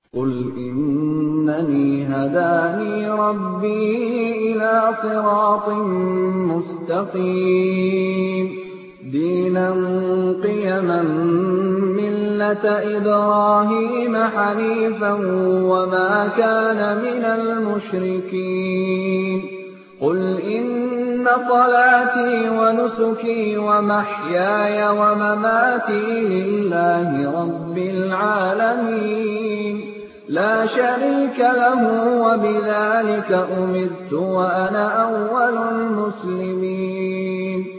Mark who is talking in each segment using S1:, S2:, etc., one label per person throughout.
S1: قل إنني هداني ربي إلى صراط مستقيم دينا قيما ملة إبراهيم حنيفا وما كان من المشركين قل إن صلاتي ونسكي ومحياي ومماتي لله رب العالمين لا شريك له وبذلك أمرت وأنا أول المسلمين.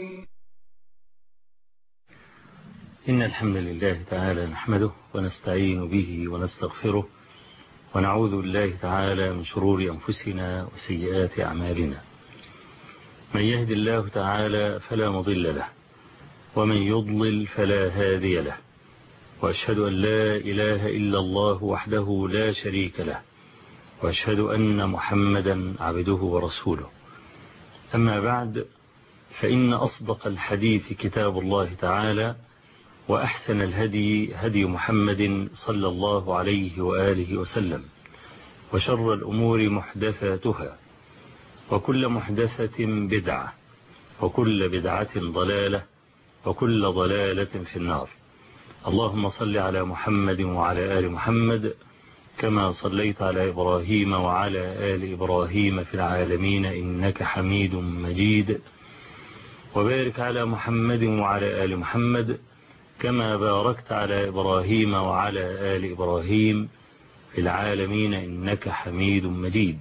S2: إن الحمد لله تعالى نحمده ونستعين به ونستغفره ونعوذ بالله تعالى من شرور أنفسنا وسيئات أعمالنا. من يهد الله تعالى فلا مضل له ومن يضلل فلا هادي له، وأشهد أن لا إله إلا الله وحده لا شريك له، وأشهد أن محمدا عبده ورسوله. أما بعد، فإن أصدق الحديث كتاب الله تعالى، وأحسن الهدي هدي محمد صلى الله عليه وآله وسلم، وشر الأمور محدثاتها، وكل محدثة بدعة، وكل بدعة ضلالة، وكل ضلالة في النار. اللهم صل على محمد وعلى آل محمد كما صليت على إبراهيم وعلى آل إبراهيم في العالمين إنك حميد مجيد، وبارك على محمد وعلى آل محمد كما باركت على إبراهيم وعلى آل إبراهيم في العالمين إنك حميد مجيد.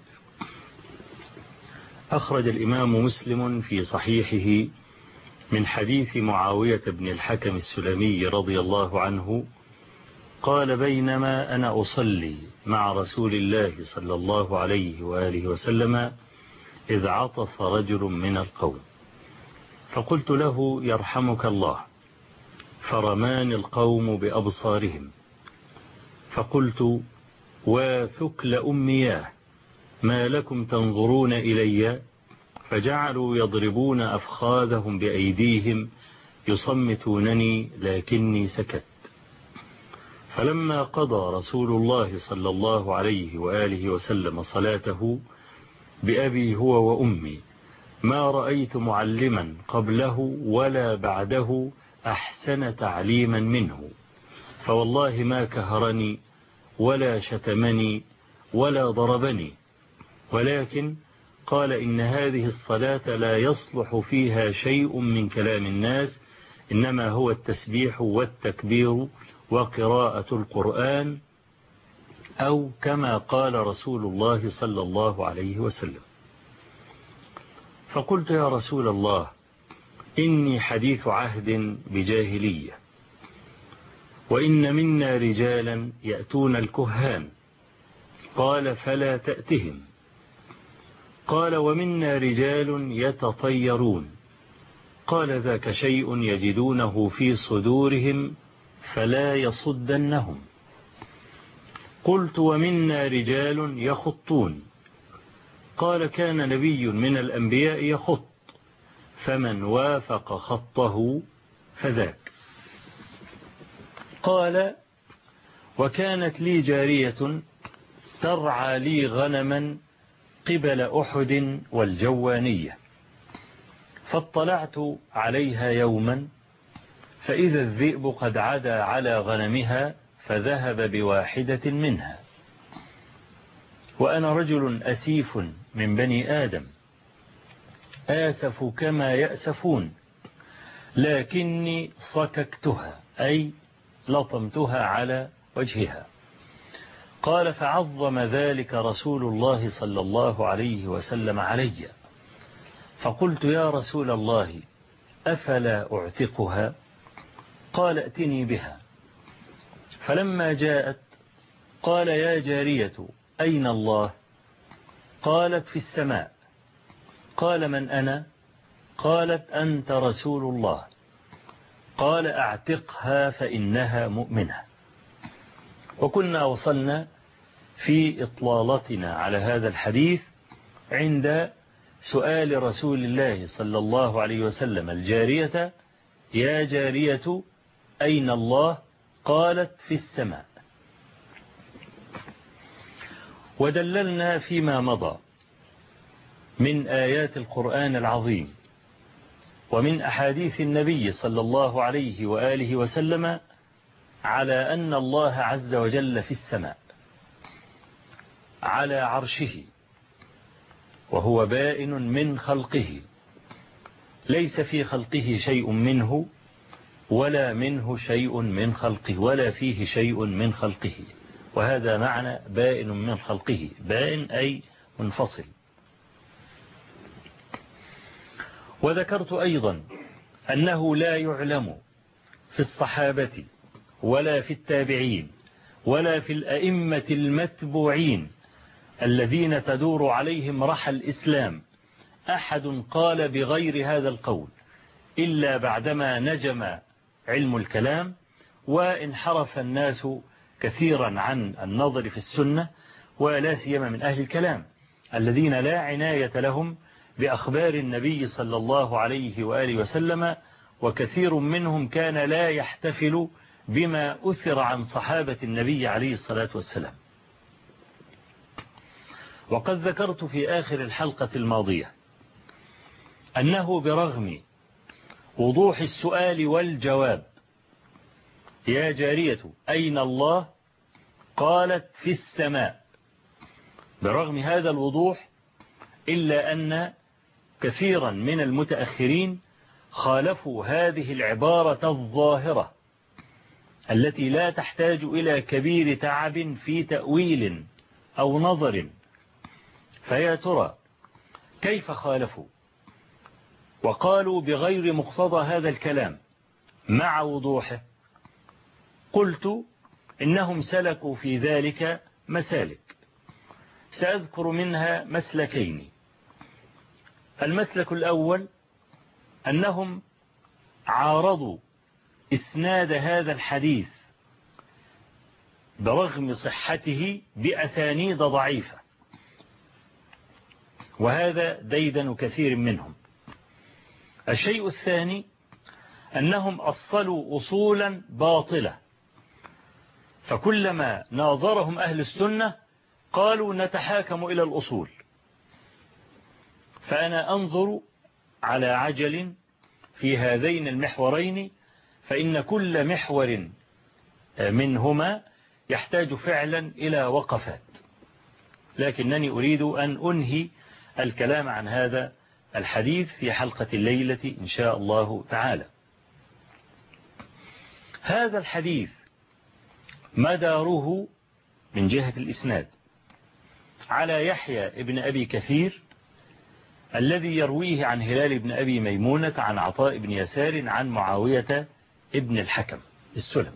S2: أخرج الإمام مسلم في صحيحه من حديث معاوية بن الحكم السلمي رضي الله عنه قال: بينما أنا أصلي مع رسول الله صلى الله عليه وآله وسلم إذ عطس رجل من القوم، فقلت له: يرحمك الله. فرماني القوم بأبصارهم، فقلت: وثكل أمياه، ما لكم تنظرون إلي؟ فجعلوا يضربون أفخاذهم بأيديهم يصمتونني، لكني سكت. فلما قضى رسول الله صلى الله عليه وآله وسلم صلاته بأبي هو وأمي، ما رأيت معلما قبله ولا بعده أحسن تعليما منه، فوالله ما كهرني ولا شتمني ولا ضربني، ولكن قال: إن هذه الصلاة لا يصلح فيها شيء من كلام الناس، إنما هو التسبيح والتكبير وقراءة القرآن، أو كما قال رسول الله صلى الله عليه وسلم. فقلت: يا رسول الله، إني حديث عهد بجاهلية، وإن منا رجالا يأتون الكهان. قال: فلا تأتهم. قال: ومنا رجال يتطيرون. قال: ذاك شيء يجدونه في صدورهم فلا يصدنهم. قلت: ومنا رجال يخطون. قال: كان نبي من الأنبياء يخط، فمن وافق خطه فذاك. قال: وكانت لي جارية ترعى لي غنما قبل أحد والجوانية، فاطلعت عليها يوما فإذا الذئب قد عدا على غنمها فذهب بواحدة منها، وأنا رجل أسيف من بني آدم، آسف كما يأسفون، لكني صككتها، أي لطمتها على وجهها. قال: فعظم ذلك رسول الله صلى الله عليه وسلم علي، فقلت: يا رسول الله، أفلا أعتقها؟ قال: ائتني بها. فلما جاءت قال: يا جارية، أين الله؟ قالت: في السماء. قال: من أنا؟ قالت: أنت رسول الله. قال: أعتقها فإنها مؤمنة. وكنا وصلنا في إطلالتنا على هذا الحديث عند سؤال رسول الله صلى الله عليه وسلم الجارية: يا جارية أين الله؟ قالت: في السماء. ودللنا فيما مضى من آيات القرآن العظيم ومن أحاديث النبي صلى الله عليه وآله وسلم على أن الله عز وجل في السماء على عرشه، وهو بائن من خلقه، ليس في خلقه شيء منه ولا منه شيء من خلقه ولا فيه شيء من خلقه. وهذا معنى بائن من خلقه، بائن أي منفصل. وذكرت أيضا أنه لا يعلم في الصحابة ولا في التابعين ولا في الأئمة المتبوعين الذين تدور عليهم رحى الإسلام أحد قال بغير هذا القول إلا بعدما نجم علم الكلام وانحرف الناس كثيرا عن النظر في السنة، ولا سيما من أهل الكلام الذين لا عناية لهم بأخبار النبي صلى الله عليه وآله وسلم، وكثير منهم كان لا يحتفل بما أثر عن صحابة النبي عليه الصلاة والسلام. وقد ذكرت في آخر الحلقة الماضية أنه برغم وضوح السؤال والجواب يا جارية أين الله؟ قالت في السماء، برغم هذا الوضوح إلا أن كثيرا من المتأخرين خالفوا هذه العبارة الظاهرة التي لا تحتاج إلى كبير تعب في تأويل أو نظر. فيا ترى كيف خالفوا وقالوا بغير مقتضى هذا الكلام مع وضوحه؟ قلت إنهم سلكوا في ذلك مسالك، سأذكر منها مسلكين. المسلك الأول أنهم عارضوا إسناد هذا الحديث برغم صحته بأسانيد ضعيفة، وهذا ديدن كثير منهم. الشيء الثاني أنهم أصلوا أصولا باطلة، فكلما ناظرهم أهل السنة قالوا نتحاكم إلى الأصول. فأنا أنظر على عجل في هذين المحورين، فإن كل محور منهما يحتاج فعلا إلى وقفات، لكنني أريد أن أنهي الكلام عن هذا الحديث في حلقة الليلة إن شاء الله تعالى. هذا الحديث مداره من جهة الإسناد على يحيى ابن أبي كثير الذي يرويه عن هلال بن أبي ميمونة عن عطاء بن يسار عن معاوية ابن الحكم السلم.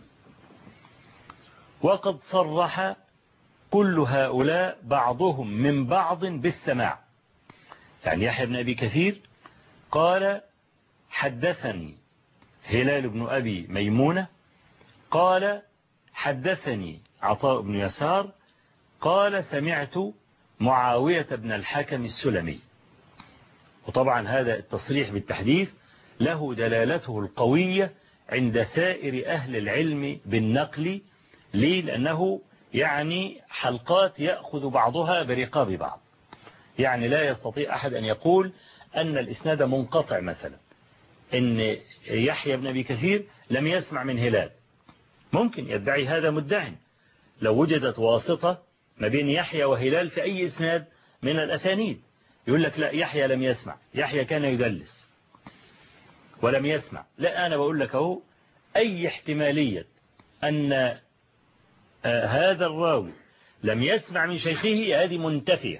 S2: وقد صرح كل هؤلاء بعضهم من بعض بالسماع، يعني يحيى بن أبي كثير قال حدثني هلال بن أبي ميمونة، قال حدثني عطاء بن يسار، قال سمعت معاوية بن الحكم السلمي. وطبعا هذا التصريح بالتحديث له دلالته القوية عند سائر أهل العلم بالنقل. ليه؟ لأنه يعني حلقات يأخذ بعضها برقاب بعض، يعني لا يستطيع أحد أن يقول أن الإسناد منقطع، مثلا إن يحيى بن أبي كثير لم يسمع من هلال. ممكن يدعي هذا مدعي لو وجدت واسطة ما بين يحيى وهلال في أي إسناد من الأسانيد، يقول لك لا يحيى لم يسمع، يحيى كان يدلس ولم يسمع. لا، أنا بقول لك أهو أي احتمالية أن هذا الراوي لم يسمع من شيخه هذه منتفية.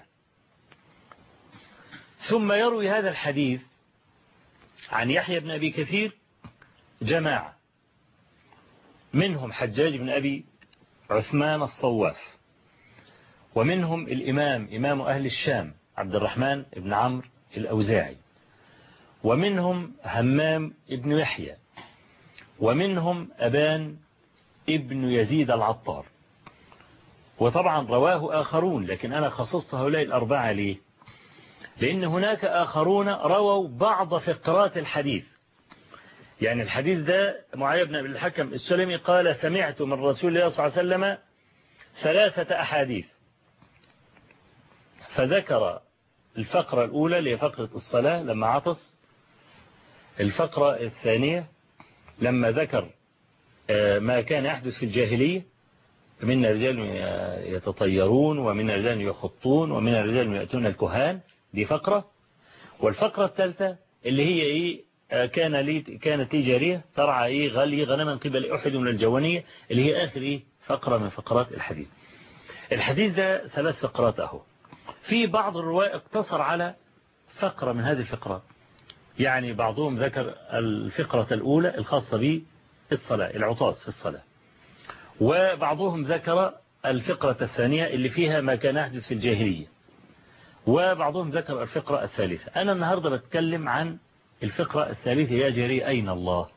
S2: ثم يروي هذا الحديث عن يحيى بن أبي كثير جماعة، منهم حجاج بن أبي عثمان الصواف، ومنهم الإمام إمام أهل الشام عبد الرحمن بن عمرو الأوزاعي، ومنهم همام ابن يحيى، ومنهم أبان ابن يزيد العطار. وطبعا رواه آخرون، لكن أنا خصصت هؤلاء الأربعة ليه؟ لأن هناك آخرون رووا بعض فقرات الحديث. يعني الحديث ده معاوية بن الحكم السلمي قال سمعت من رسول الله صلى الله عليه وسلم 3 أحاديث، فذكر الفقرة الأولى اللي هي فقرة الصلاة لما عطس، الفقرة الثانية لما ذكر ما كان يحدث في الجاهلية من رجال يتطيرون ومن رجال يخطون ومن رجال يأتون الكهان، دي فقرة. والفقرة الثالثة اللي هي إيه، كانت لي جارية ترعى إيه غلي غنما قبل أحد من الجوانية، اللي هي آخر إيه فقرة من فقرات الحديث. الحديث ده 3 فقرات أهو. في بعض الرواة اقتصر على فقرة من هذه الفقرات، يعني بعضهم ذكر الفقرة الأولى الخاصة بالصلاة، العطاس في الصلاة، وبعضهم ذكر الفقرة الثانية اللي فيها ما كان يحدث في الجاهلية، وبعضهم ذكر الفقرة الثالثة. أنا النهاردة بتكلم عن الفقرة الثالثة، يا جري أين الله.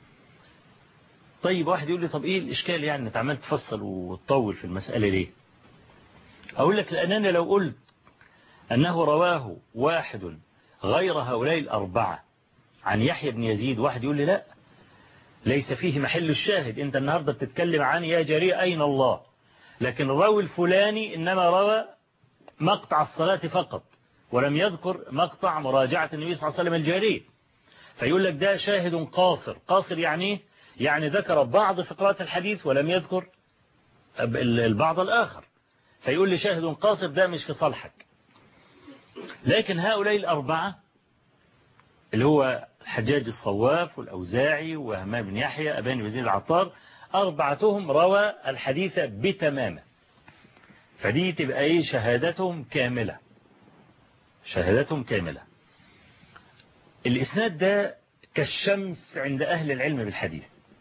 S2: طيب واحد يقول لي طب إيه الإشكال يعني تعمل تفصل وتطول في المسألة ليه؟ أقول لك لأننا لو قلت أنه رواه واحد غير هؤلاء الأربعة عن يحيى بن يزيد، واحد يقول لي لا ليس فيه محل الشاهد، أنت النهاردة بتتكلم عن يا جري أين الله، لكن الراوي الفلاني إنما روى مقطع الصلاة فقط ولم يذكر مقطع مراجعة النبي صلى الله عليه وسلم الجارية، فيقول لك ده شاهد قاصر. قاصر يعني ذكر بعض فقرات الحديث ولم يذكر البعض الآخر، فيقول لي شاهد قاصر ده مش في صالحك. لكن هؤلاء الأربعة اللي هو الحجاج الصواف والأوزاعي وهمام بن يحيى أبان بن زيد العطار، أربعتهم روى الحديث بتمامه، فدي تبقى ايه شهادتهم كاملة، شهادتهم كاملة. الإسناد ده كالشمس عند أهل العلم بالحديث،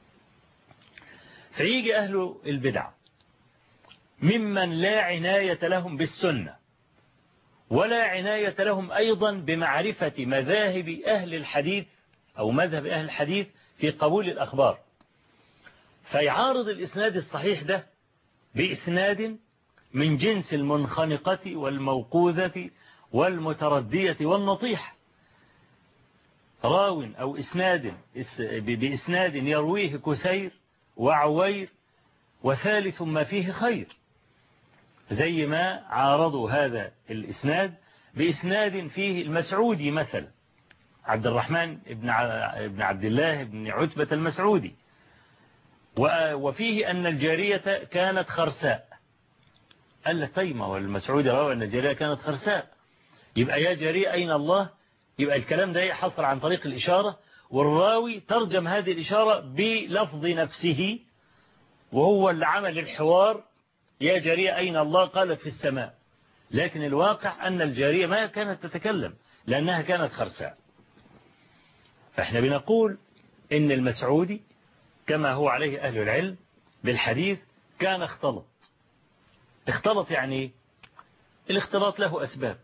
S2: فيجي أهل البدع ممن لا عناية لهم بالسنة ولا عناية لهم أيضا بمعرفة مذاهب أهل الحديث أو مذهب أهل الحديث في قبول الأخبار، فيعارض الإسناد الصحيح ده بإسناد من جنس المنخنقة والموقوذة والمتردية والنطيحة، راو أو بإسناد يرويه كسير وعوير وثالث ما فيه خير، زي ما عارضوا هذا الإسناد بإسناد فيه المسعودي مثلا عبد الرحمن بن عبد الله بن عتبة المسعودي، وفيه أن الجارية كانت خرساء. قال لك طيب ما هو المسعودي روى أن الجارية كانت خرساء، يبقى يا جارية أين الله، يبقى الكلام ده حصل عن طريق الإشارة، والراوي ترجم هذه الإشارة بلفظ نفسه، وهو اللي عمل الحوار يا جارية أين الله قالت في السماء، لكن الواقع أن الجارية ما كانت تتكلم لأنها كانت خرساء. فإحنا بنقول إن المسعودي كما هو عليه أهل العلم بالحديث كان اختلط يعني الاختلاط له أسباب،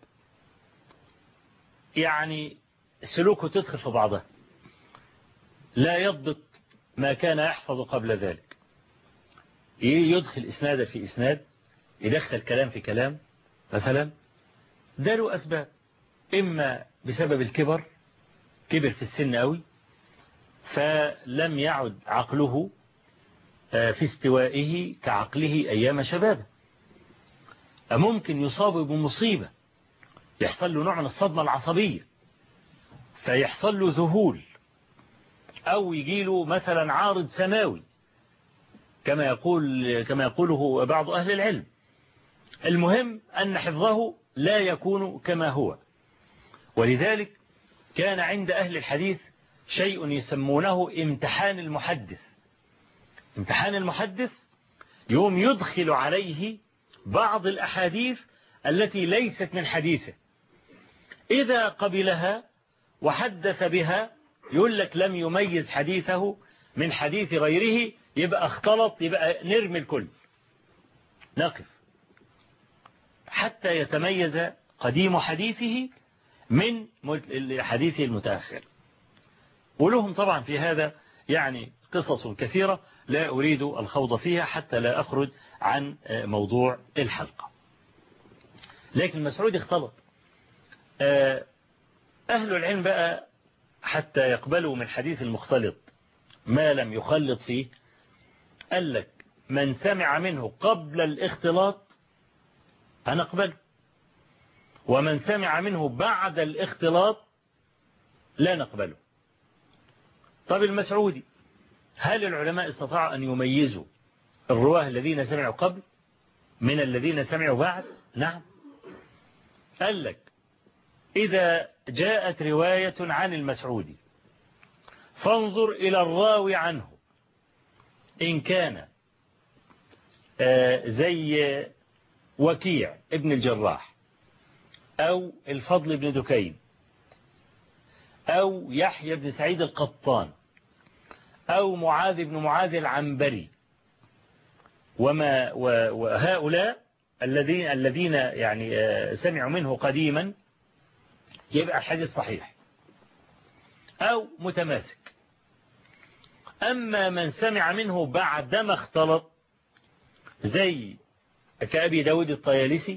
S2: يعني سلوكه تدخل في بعضها، لا يضبط ما كان يحفظ قبل ذلك، يدخل إسنادا في إسناد، يدخل كلام في كلام مثلا، ده له أسباب، إما بسبب الكبر، كبر في السن قوي فلم يعد عقله في استوائه كعقله أيام شبابه، ممكن يصاب بمصيبة يحصل له نوع من الصدمة العصبية فيحصل له ذهول، أو يجي له مثلا عارض سماوي كما يقوله بعض أهل العلم. المهم أن حفظه لا يكون كما هو، ولذلك كان عند أهل الحديث شيء يسمونه امتحان المحدث. امتحان المحدث يوم يدخل عليه بعض الأحاديث التي ليست من حديثه، إذا قبلها وحدث بها يقول لك لم يميز حديثه من حديث غيره، يبقى اختلط، يبقى نرمي الكل، نقف حتى يتميز قديم حديثه من حديثه المتأخر. ولهم طبعا في هذا يعني قصص كثيرة لا أريد الخوض فيها حتى لا أخرج عن موضوع الحلقة. لكن المسعود اختلط. أهل العلم بقى حتى يقبلوا من حديث المختلط ما لم يخلط فيه، قال لك من سمع منه قبل الاختلاط أنا أقبله، ومن سمع منه بعد الاختلاط لا نقبله. طب المسعودي، هل العلماء استطاعوا أن يميزوا الرواه الذين سمعوا قبل من الذين سمعوا بعد؟ نعم. قال لك إذا جاءت رواية عن المسعودي فانظر إلى الراوي عنه، إن كان زي وكيع ابن الجراح أو الفضل بن دكين أو يحيى بن سعيد القطان أو معاذ بن معاذ العنبري وهؤلاء الذين يعني سمعوا منه قديما، يبقى الحديث صحيح أو متماسك. أما من سمع منه بعدما اختلط زي كأبي داود الطيالسي،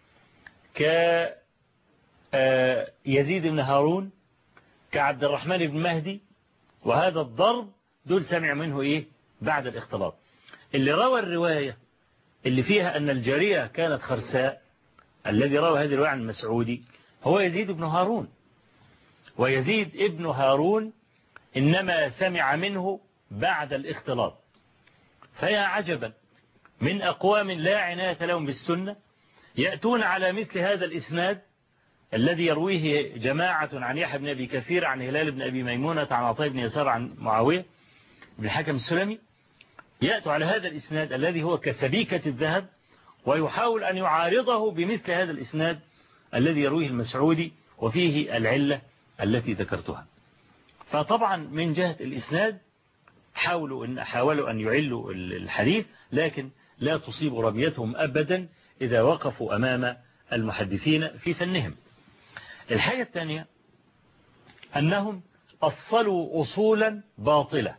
S2: كيزيد بن هارون، كعبد الرحمن بن مهدي، وهذا الضرب دول سمع منه إيه بعد الاختلاط. اللي روى الرواية اللي فيها أن الجارية كانت خرساء، الذي روى هذه الرواية عن المسعودي هو يزيد بن هارون، ويزيد ابن هارون إنما سمع منه بعد الاختلاط. فيا عجبا من أقوام لا عناية لهم بالسنة يأتون على مثل هذا الإسناد الذي يرويه جماعة عن يحيى بن أبي كثير عن هلال بن أبي ميمونة عن عطاء بن يسار عن معاوية بن الحكم السلمي، يأتوا على هذا الإسناد الذي هو كسبيكة الذهب ويحاول أن يعارضه بمثل هذا الإسناد الذي يرويه المسعودي وفيه العلة التي ذكرتها. فطبعا من جهة الإسناد حاولوا أن يعلوا الحديث، لكن لا تصيب رميتهم أبدا إذا وقفوا أمام المحدثين في فنهم. الحاجة الثانية أنهم أصلوا أصولا باطلة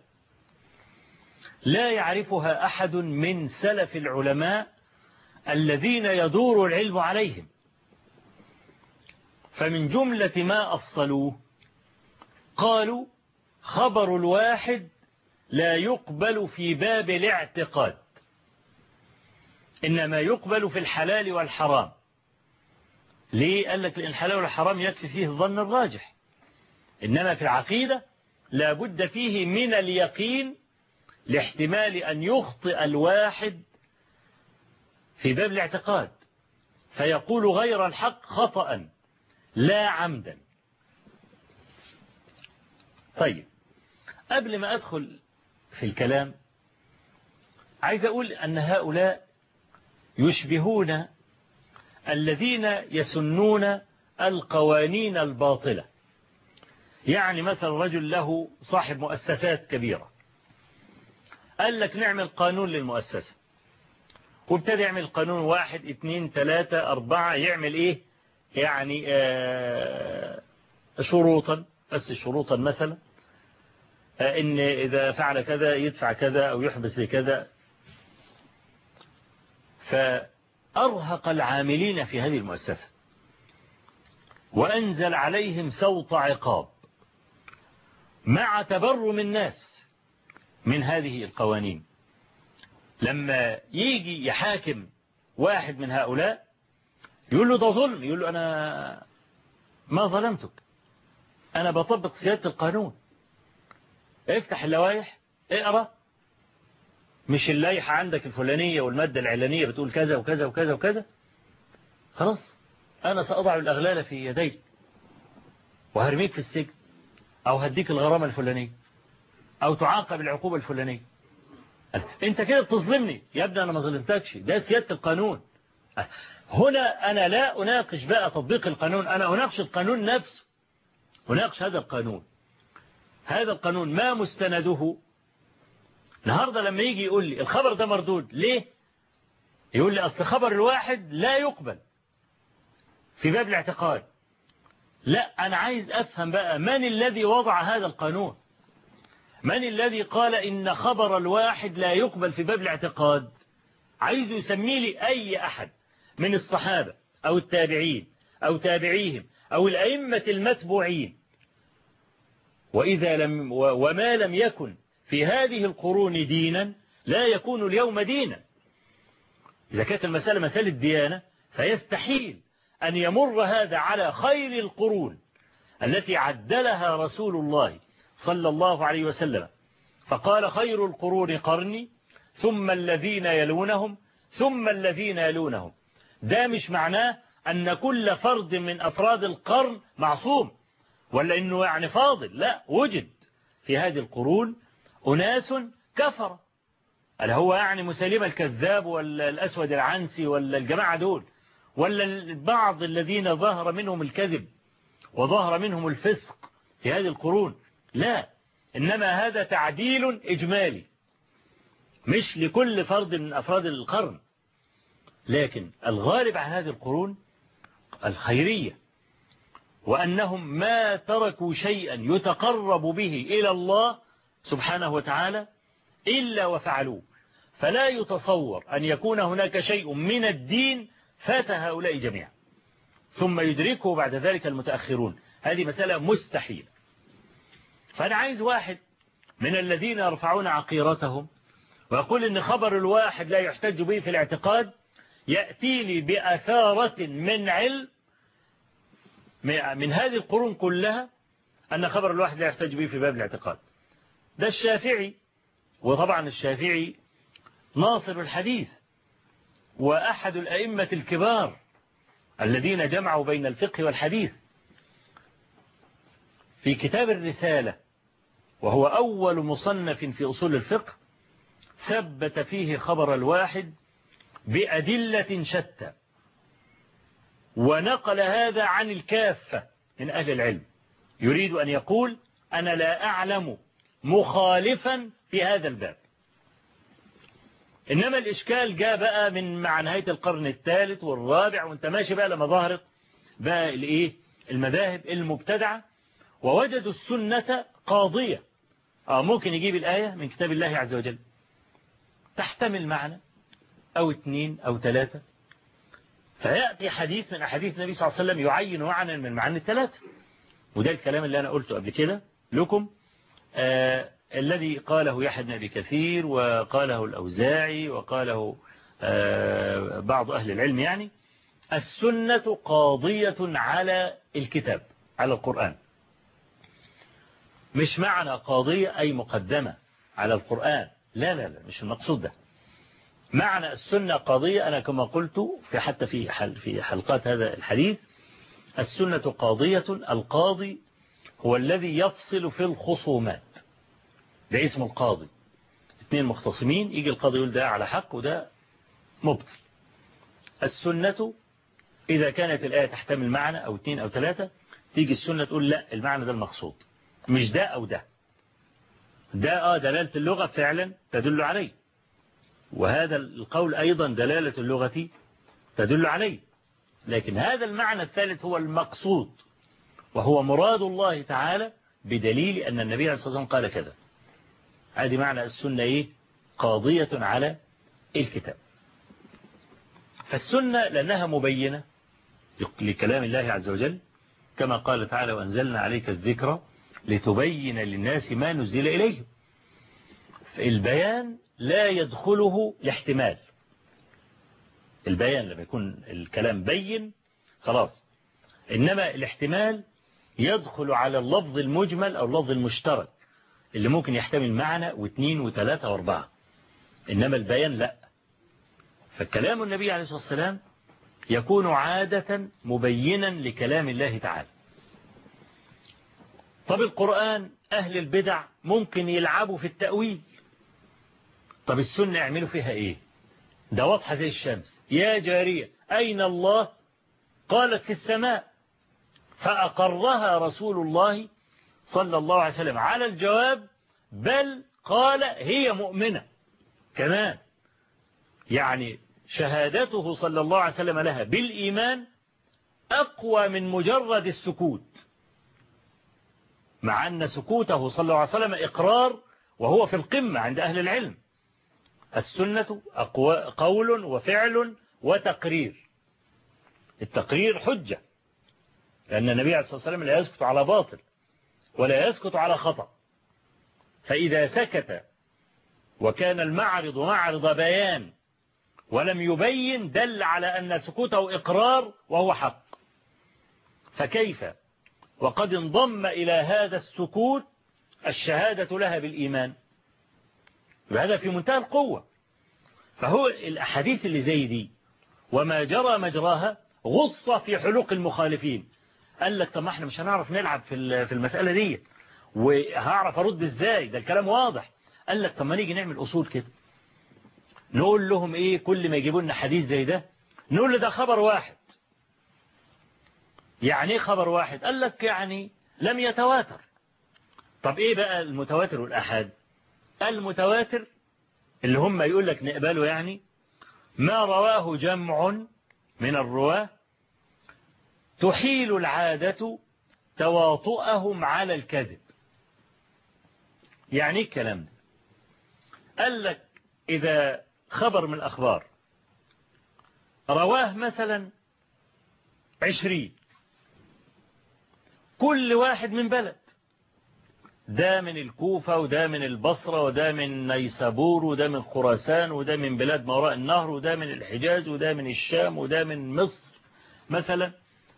S2: لا يعرفها أحد من سلف العلماء الذين يدور العلم عليهم. فمن جملة ما أصلوه قالوا خبر الواحد لا يقبل في باب الاعتقاد، إنما يقبل في الحلال والحرام. ليه؟ قال لك لأن الحلال والحرام يكفي فيه الظن الراجح، إنما في العقيدة لا بد فيه من اليقين لاحتمال أن يخطئ الواحد في باب الاعتقاد فيقول غير الحق خطأ لا عمدا. طيب، قبل ما أدخل في الكلام عايز أقول أن هؤلاء يشبهون الذين يسنون القوانين الباطلة. يعني مثلا رجل له صاحب مؤسسات كبيرة قال لك نعمل قانون للمؤسسة، وابتدى يعمل قانون 1 2 3 4 يعمل إيه يعني شروطا، بس شروطا مثلا إن إذا فعل كذا يدفع كذا أو يحبس لكذا. فأرهق العاملين في هذه المؤسسة وأنزل عليهم سوط عقاب مع تبرم الناس من هذه القوانين. لما يجي يحاكم واحد من هؤلاء يقول له ده ظلم، يقول له أنا ما ظلمتك، أنا بطبق سيادة القانون. افتح اللوائح اقرأ، مش اللائحة عندك الفلانية والمادة العلانية بتقول كذا وكذا وكذا وكذا، خلاص أنا سأضع الأغلال في يديك وهرميك في السجن أو هديك الغرامة الفلانية أو تعاقب العقوبة الفلانية. أنت كده بتظلمني يا ابني، أنا ما ظلمتكش، ده سيادة القانون. هنا أنا لا أناقش بقى تطبيق القانون، أنا أناقش القانون نفسه، أناقش هذا القانون. هذا القانون ما مستنده؟ النهاردة لما يجي يقول لي الخبر ده مردود ليه، يقول لي أصل خبر الواحد لا يقبل في باب الاعتقاد. لا، أنا عايز أفهم بقى من الذي وضع هذا القانون، من الذي قال إن خبر الواحد لا يقبل في باب الاعتقاد. عايز يسمي لي أي أحد من الصحابة أو التابعين أو تابعيهم أو الأئمة المتبوعين، وما لم يكن في هذه القرون دينا لا يكون اليوم دينا. إذا كانت المسألة مسألة ديانة فيستحيل أن يمر هذا على خير القرون التي عدلها رسول الله صلى الله عليه وسلم، فقال خير القرون قرني ثم الذين يلونهم ثم الذين يلونهم. ده مش معناه أن كل فرد من أفراد القرن معصوم ولا إنه يعني فاضل، لا، وجد في هذه القرون أناس كفر، هل هو يعني مسيلمة الكذاب ولا الأسود العنسي ولا الجماعة دول ولا البعض الذين ظهر منهم الكذب وظهر منهم الفسق في هذه القرون، لا، إنما هذا تعديل إجمالي مش لكل فرد من أفراد القرن، لكن الغالب على هذه القرون الخيرية، وأنهم ما تركوا شيئا يتقرب به إلى الله سبحانه وتعالى إلا وفعلوه، فلا يتصور أن يكون هناك شيء من الدين فات هؤلاء جميعا ثم يدركه بعد ذلك المتأخرون، هذه مسألة مستحيلة. فأنا عايز واحد من الذين يرفعون عقيرتهم ويقول إن خبر الواحد لا يحتج به في الاعتقاد يأتي لي بأثارة من علم من هذه القرون كلها أن خبر الواحد لا يحتج به في باب الاعتقاد. ده الشافعي، وطبعا الشافعي ناصر الحديث وأحد الأئمة الكبار الذين جمعوا بين الفقه والحديث. في كتاب الرسالة وهو أول مصنف في أصول الفقه ثبت فيه خبر الواحد بأدلة شتى، ونقل هذا عن الكافة من أهل العلم، يريد أن يقول أنا لا أعلم مخالفا في هذا الباب. إنما الإشكال جاء بقى مع نهاية القرن الثالث والرابع، وانت ماشي بقى لما ظهرت بقى المذاهب المبتدعة، ووجدوا السنة قاضية. ممكن يجيب الآية من كتاب الله عز وجل تحتمل معنى أو 2 أو 3، فيأتي حديث من أحاديث النبي صلى الله عليه وسلم يعين معنى من معاني 3. وده الكلام اللي أنا قلته قبل كده لكم، الذي قاله يحيى بن أبي كثير وقاله الأوزاعي وقاله بعض أهل العلم، يعني السنة قاضية على الكتاب، على القرآن. مش معنى قاضية أي مقدمة على القرآن، لا لا لا، مش المقصود ده. معنى السنة قاضية، أنا كما قلت حتى في حلقات هذا الحديث، السنة قاضية، القاضي هو الذي يفصل في الخصومات، ده اسم القاضي. 2 مختصمين يجي القاضي يقول ده على حق وده مبطل. السنة إذا كانت الآية تحتمل معنى أو 2 أو 3، تيجي السنة تقول لا، المعنى ده المقصود، مش ده أو ده. ده دلالة اللغة فعلا تدل عليه، وهذا القول أيضا دلالة اللغة تدل عليه، لكن هذا المعنى الثالث هو المقصود، وهو مراد الله تعالى بدليل أن النبي عليه الصلاة والسلام قال كذا. هذه معنى السنة قاضية على الكتاب. فالسنة لأنها مبينة لكلام الله عز وجل، كما قال تعالى وأنزلنا عليك الذكر لتبين للناس ما نزل إليهم. البيان لا يدخله الاحتمال. البيان لما يكون الكلام بين خلاص، إنما الاحتمال يدخل على اللفظ المجمل أو اللفظ المشترك اللي ممكن يحتمل معنى 2 و3 و4، إنما البيان لا. فكلام النبي عليه الصلاة والسلام يكون عادة مبينا لكلام الله تعالى. طب القرآن أهل البدع ممكن يلعبوا في التأويل، طب السنة يعملوا فيها إيه؟ ده واضحة زي الشمس. يا جارية أين الله؟ قالت في السماء، فأقرها رسول الله صلى الله عليه وسلم على الجواب، بل قال هي مؤمنة كمان. يعني شهادته صلى الله عليه وسلم لها بالإيمان أقوى من مجرد السكوت، مع أن سكوته صلى الله عليه وسلم إقرار وهو في القمة عند أهل العلم. السنة قول وفعل وتقرير. التقرير حجة، لأن النبي عليه الصلاة والسلام لا يسكت على باطل ولا يسكت على خطأ، فإذا سكت وكان المعرض معرض بيان ولم يبين دل على أن سكوته إقرار وهو حق. فكيف وقد انضم إلى هذا السكوت الشهادة لها بالإيمان؟ وهذا في منتهى القوة. فهو الأحاديث اللي زي دي وما جرى مجراها غصة في حلوق المخالفين. قال لك طب ما احنا مش هنعرف نلعب في المسألة دي، وهعرف أرد ازاي؟ ده الكلام واضح. قال لك طب ما نيجي نعمل أصول كده، نقول لهم ايه كل ما يجيبوا لنا حديث زي ده نقول له ده خبر واحد. يعني ايه خبر واحد؟ قال لك يعني لم يتواتر. طب ايه بقى المتواتر والأحاد؟ المتواتر اللي هم يقول لك نقبله يعني ما رواه جمع من الرواة تحيل العادة تواطؤهم على الكذب. يعني ايه الكلام ده؟ قال لك إذا خبر من الأخبار رواه مثلا 20، كل واحد من بلد، ده من الكوفة وده من البصرة وده من نيسابور وده من خراسان وده من بلاد ما وراء النهر وده من الحجاز وده من الشام وده من مصر مثلا،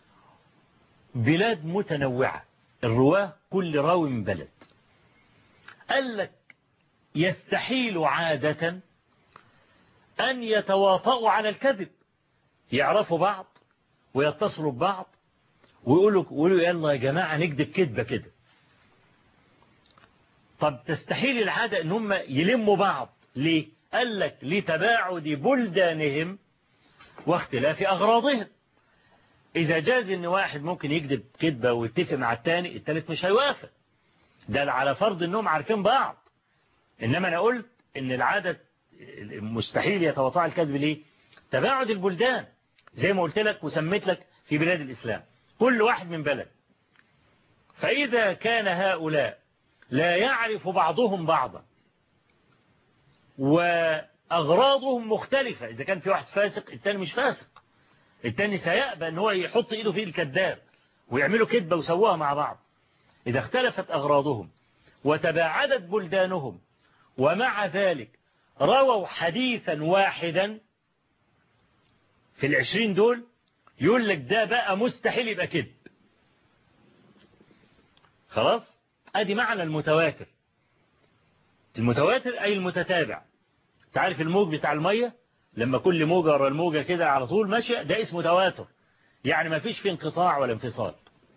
S2: بلاد متنوعة، الرواه كل راوي من بلد. قال لك يستحيل عادة أن يتواطؤوا على الكذب، يعرفوا بعض ويتصلوا ببعض ويقولوا يلا يا جماعة نكذب كذبة كده. طب تستحيل العادة ان هم يلموا بعض ليه؟ قال لك لتباعد بلدانهم واختلاف أغراضهم. إذا جاز ان واحد ممكن يكذب كذبة ويتفق مع الثاني، الثالث مش هيوافق، ده على فرض انهم عارفين بعض. انما انا قلت ان العادة مستحيل يتواطأ الكذب ليه؟ تباعد البلدان، زي ما قلت لك وسميت لك في بلاد الإسلام كل واحد من بلد. فإذا كان هؤلاء لا يعرف بعضهم بعضا وأغراضهم مختلفة، إذا كان في واحد فاسق التاني مش فاسق، التاني سيأبى أن هو يحط إيده في الكذاب ويعملوا كذبة وسووها مع بعض. إذا اختلفت أغراضهم وتباعدت بلدانهم ومع ذلك رووا حديثا واحدا في 20 دول، يقول لك ده بقى مستحيل يبقى كذب. خلاص، ادي معنى المتواتر. المتواتر أي المتتابع. تعرف الموج بتاع المية لما كل موجة ورا الموجة كده على طول ماشية، ده اسمه تواتر، يعني ما فيش فيه انقطاع ولا انفصال.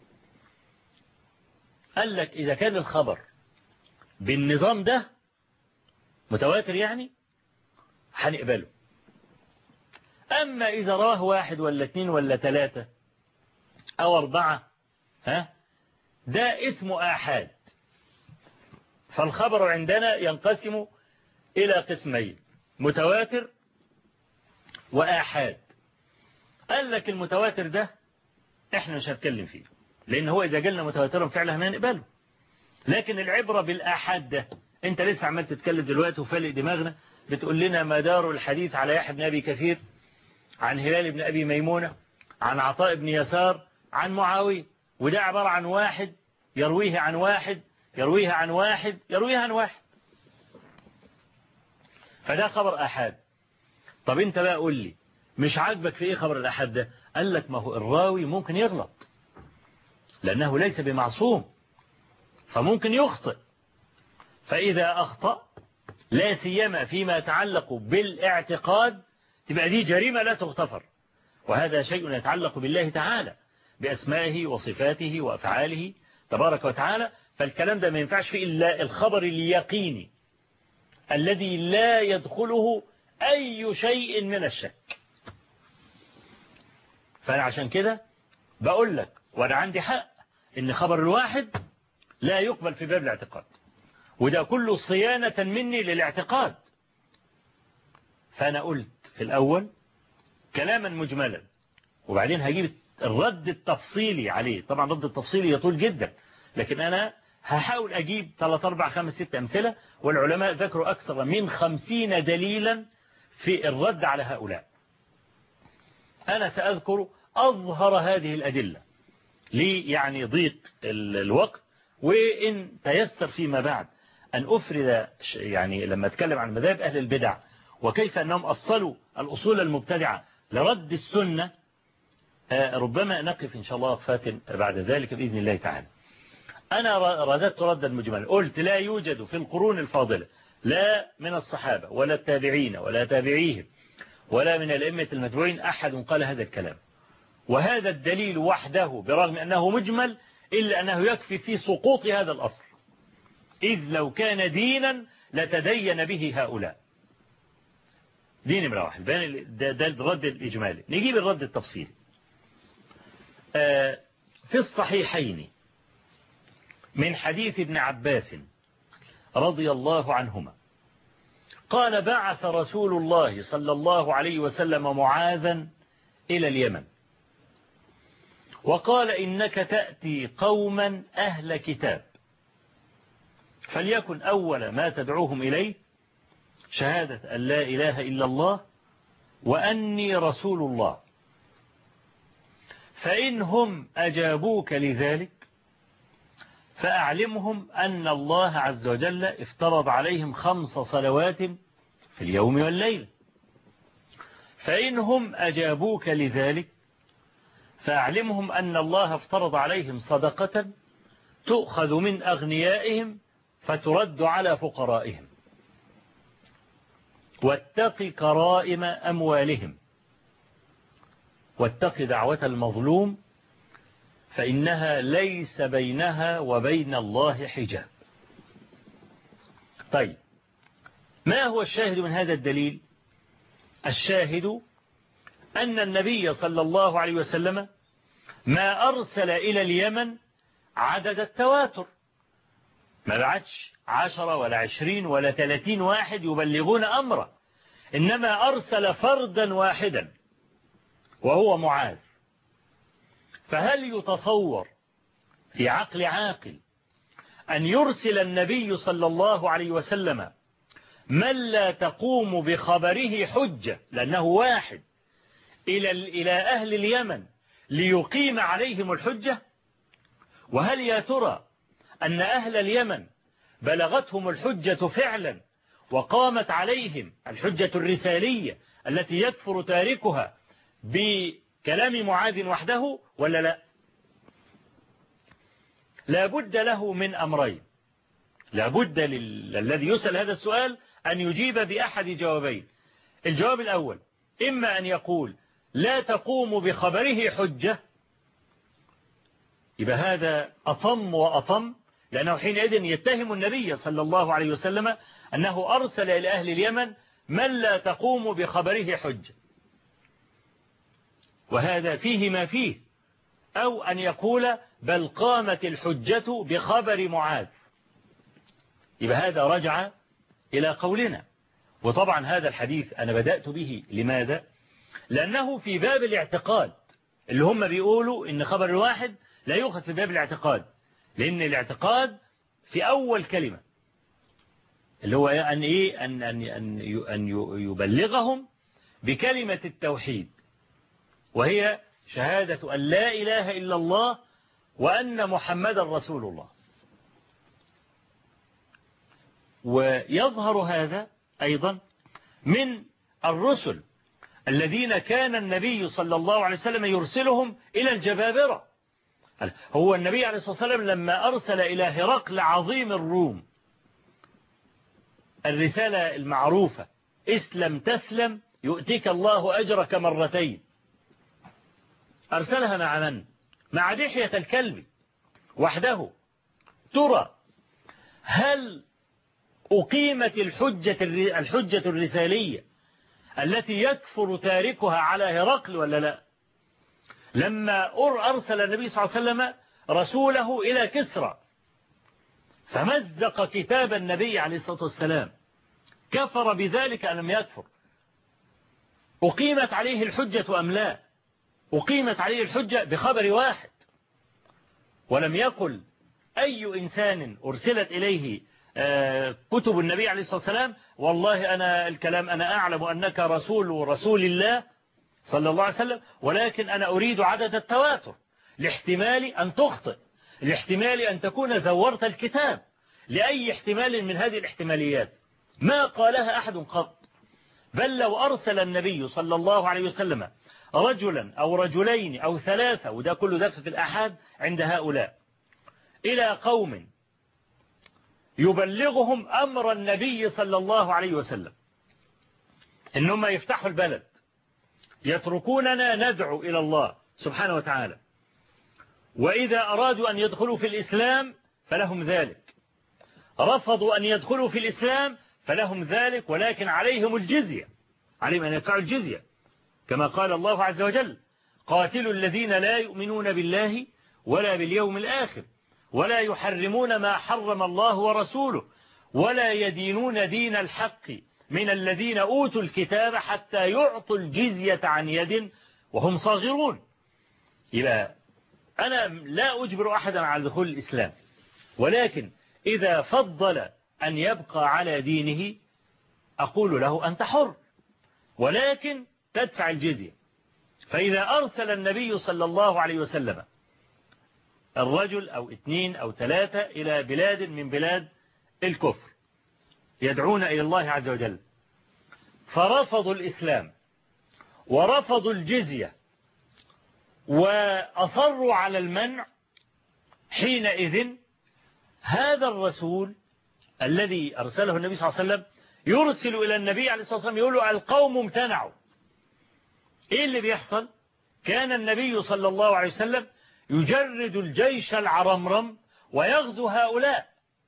S2: قال لك إذا كان الخبر بالنظام ده متواتر يعني هنقبله. أما إذا رواه واحد ولا اثنين ولا ثلاثة أو أربعة ده اسمه آحاد. فالخبر عندنا ينقسم إلى قسمين، متواتر وآحاد. قال لك المتواتر ده احنا مش هنتكلم فيه، لأن هو إذا قلنا متواترا فعلا هنقبله. لكن العبرة بالآحاد ده، انت لسه عمال تتكلم دلوقتي وفالق دماغنا بتقول لنا مدار الحديث على يحيى بن أبي كثير عن هلال بن أبي ميمونة عن عطاء بن يسار عن معاوية، وده عبارة عن واحد يرويه عن واحد يرويه عن واحد يرويه عن واحد، فده خبر آحاد. طب انت بقى قول لي مش عاجبك في ايه خبر الآحاد ده؟ قال لك ما هو الراوي ممكن يغلط لأنه ليس بمعصوم، فممكن يخطئ. فإذا أخطأ لا سيما فيما يتعلق بالاعتقاد تبقى دي جريمة لا تغتفر، وهذا شيء يتعلق بالله تعالى بأسمائه وصفاته وأفعاله تبارك وتعالى. فالكلام ده ما ينفعش فيه إلا الخبر اليقيني الذي لا يدخله أي شيء من الشك. فأنا عشان كده بقول لك وأنا عندي حق إن خبر الواحد لا يقبل في باب الاعتقاد، وده كله صيانة مني للاعتقاد. فأنا قلت في الأول كلاما مجملا، وبعدين هجيب الرد التفصيلي عليه. طبعا الرد التفصيلي يطول جدا، لكن أنا هحاول أجيب 3 4 5 6 أمثلة، والعلماء ذكروا أكثر من 50 دليلا في الرد على هؤلاء. أنا سأذكر أظهر هذه الأدلة لي يعني ضيق الوقت، وإن تيسر فيما بعد أن أفرد يعني لما أتكلم عن مذاهب أهل البدع وكيف أنهم أصلوا الأصول المبتدعة لرد السنة ربما نقف إن شاء الله وقفات بعد ذلك بإذن الله تعالى. أنا رددت ردا مجملا، قلت لا يوجد في القرون الفاضلة لا من الصحابة ولا التابعين ولا تابعيهم ولا من الأئمة المتبوعين أحد قال هذا الكلام، وهذا الدليل وحده برغم أنه مجمل إلا أنه يكفي في سقوط هذا الأصل، إذ لو كان دينا لتدين به هؤلاء. دي نمرة واحد، ده الرد الإجمالي. نجيب الرد التفصيلي. في الصحيحين من حديث ابن عباس رضي الله عنهما قال بعث رسول الله صلى الله عليه وسلم معاذا إلى اليمن وقال إنك تأتي قوما أهل كتاب فليكن أول ما تدعوهم إليه شهادة أن لا إله إلا الله وأني رسول الله، فإنهم أجابوك لذلك فأعلمهم أن الله عز وجل افترض عليهم 5 صلوات في اليوم والليل، فإنهم أجابوك لذلك فأعلمهم أن الله افترض عليهم صدقة تؤخذ من أغنيائهم فترد على فقرائهم، واتق كرائم أموالهم، واتق دعوة المظلوم فإنها ليس بينها وبين الله حجاب. طيب، ما هو الشاهد من هذا الدليل؟ الشاهد أن النبي صلى الله عليه وسلم ما أرسل إلى اليمن عدد التواتر، ما بعدش 10 ولا 20 ولا 30 واحد يبلغون أمره، إنما أرسل فردا واحدا وهو معاذ. فهل يتصور في عقل عاقل أن يرسل النبي صلى الله عليه وسلم من لا تقوم بخبره حجة لأنه واحد إلى أهل اليمن ليقيم عليهم الحجة؟ وهل يا ترى أن أهل اليمن بلغتهم الحجة فعلا وقامت عليهم الحجة الرسالية التي يكفر تاركها بكلام معاذ وحده ولا لا؟ لا بد له من أمرين، لا بد الذي يسأل هذا السؤال أن يجيب بأحد جوابين. الجواب الأول إما أن يقول لا تقوم بخبره حجة، يبقى هذا أطم وأطم، لأنه حينئذ يتهم النبي صلى الله عليه وسلم أنه أرسل إلى أهل اليمن من لا تقوم بخبره حجة، وهذا فيه ما فيه. أو أن يقول بل قامت الحجة بخبر معاذ، يبقى هذا رجع إلى قولنا. وطبعا هذا الحديث أنا بدأت به لماذا؟ لأنه في باب الاعتقاد اللي هم بيقولوا إن خبر الواحد لا يؤخذ في باب الاعتقاد، لأن الاعتقاد في أول كلمة اللي هو أن يبلغهم بكلمة التوحيد، وهي شهادة أن لا إله إلا الله وأن محمد رسول الله. ويظهر هذا أيضا من الرسل الذين كان النبي صلى الله عليه وسلم يرسلهم إلى الجبابرة. هو النبي عليه الصلاة والسلام لما أرسل إلى هرقل عظيم الروم الرسالة المعروفة اسلم تسلم يؤتيك الله أجرك مرتين، أرسلها مع من؟ مع دحية الكلب وحده. ترى هل أقيمت الحجة الرسالية التي يكفر تاركها على هرقل ولا لا؟ لما أرسل النبي صلى الله عليه وسلم رسوله إلى كسرى فمزق كتاب النبي عليه الصلاة والسلام، كفر بذلك أم لم يكفر؟ أقيمت عليه الحجة أم لا؟ أقيمت عليه الحجة بخبر واحد، ولم يقل أي إنسان أرسلت إليه كتب النبي عليه الصلاة والسلام والله أنا أعلم أنك رسول الله صلى الله عليه وسلم، ولكن أنا أريد عدد التواتر لاحتمال أن تخطئ، لاحتمال أن تكون زورت الكتاب، لأي احتمال من هذه الاحتماليات ما قالها أحد قط. بل لو أرسل النبي صلى الله عليه وسلم رجلا أو رجلين أو ثلاثة، وده كله داخل في الآحاد عند هؤلاء، إلى قوم يبلغهم أمر النبي صلى الله عليه وسلم إنهم يفتحوا البلد، يتركوننا ندعو إلى الله سبحانه وتعالى، وإذا أرادوا أن يدخلوا في الإسلام فلهم ذلك، رفضوا أن يدخلوا في الإسلام فلهم ذلك، ولكن عليهم الجزية، عليهم أن يدفعوا الجزية، كما قال الله عز وجل: قاتلوا الذين لا يؤمنون بالله ولا باليوم الآخر ولا يحرمون ما حرم الله ورسوله ولا يدينون دين الحق من الذين أوتوا الكتاب حتى يعطوا الجزية عن يد وهم صاغرون. يبقى أنا لا أجبر أحدا على دخول الإسلام، ولكن إذا فضل أن يبقى على دينه أقول له أنت حر، ولكن تدفع الجزية. فإذا أرسل النبي صلى الله عليه وسلم الرجل أو 2 أو 3 إلى بلاد من بلاد الكفر يدعون إلى الله عز وجل، فرفضوا الإسلام ورفضوا الجزية وأصروا على المنع، حينئذ هذا الرسول الذي أرسله النبي صلى الله عليه وسلم يرسل إلى النبي عليه الصلاة والسلام يقول له القوم امتنعوا. إيه اللي بيحصل؟ كان النبي صلى الله عليه وسلم يجرد الجيش العرمرم ويغزو هؤلاء،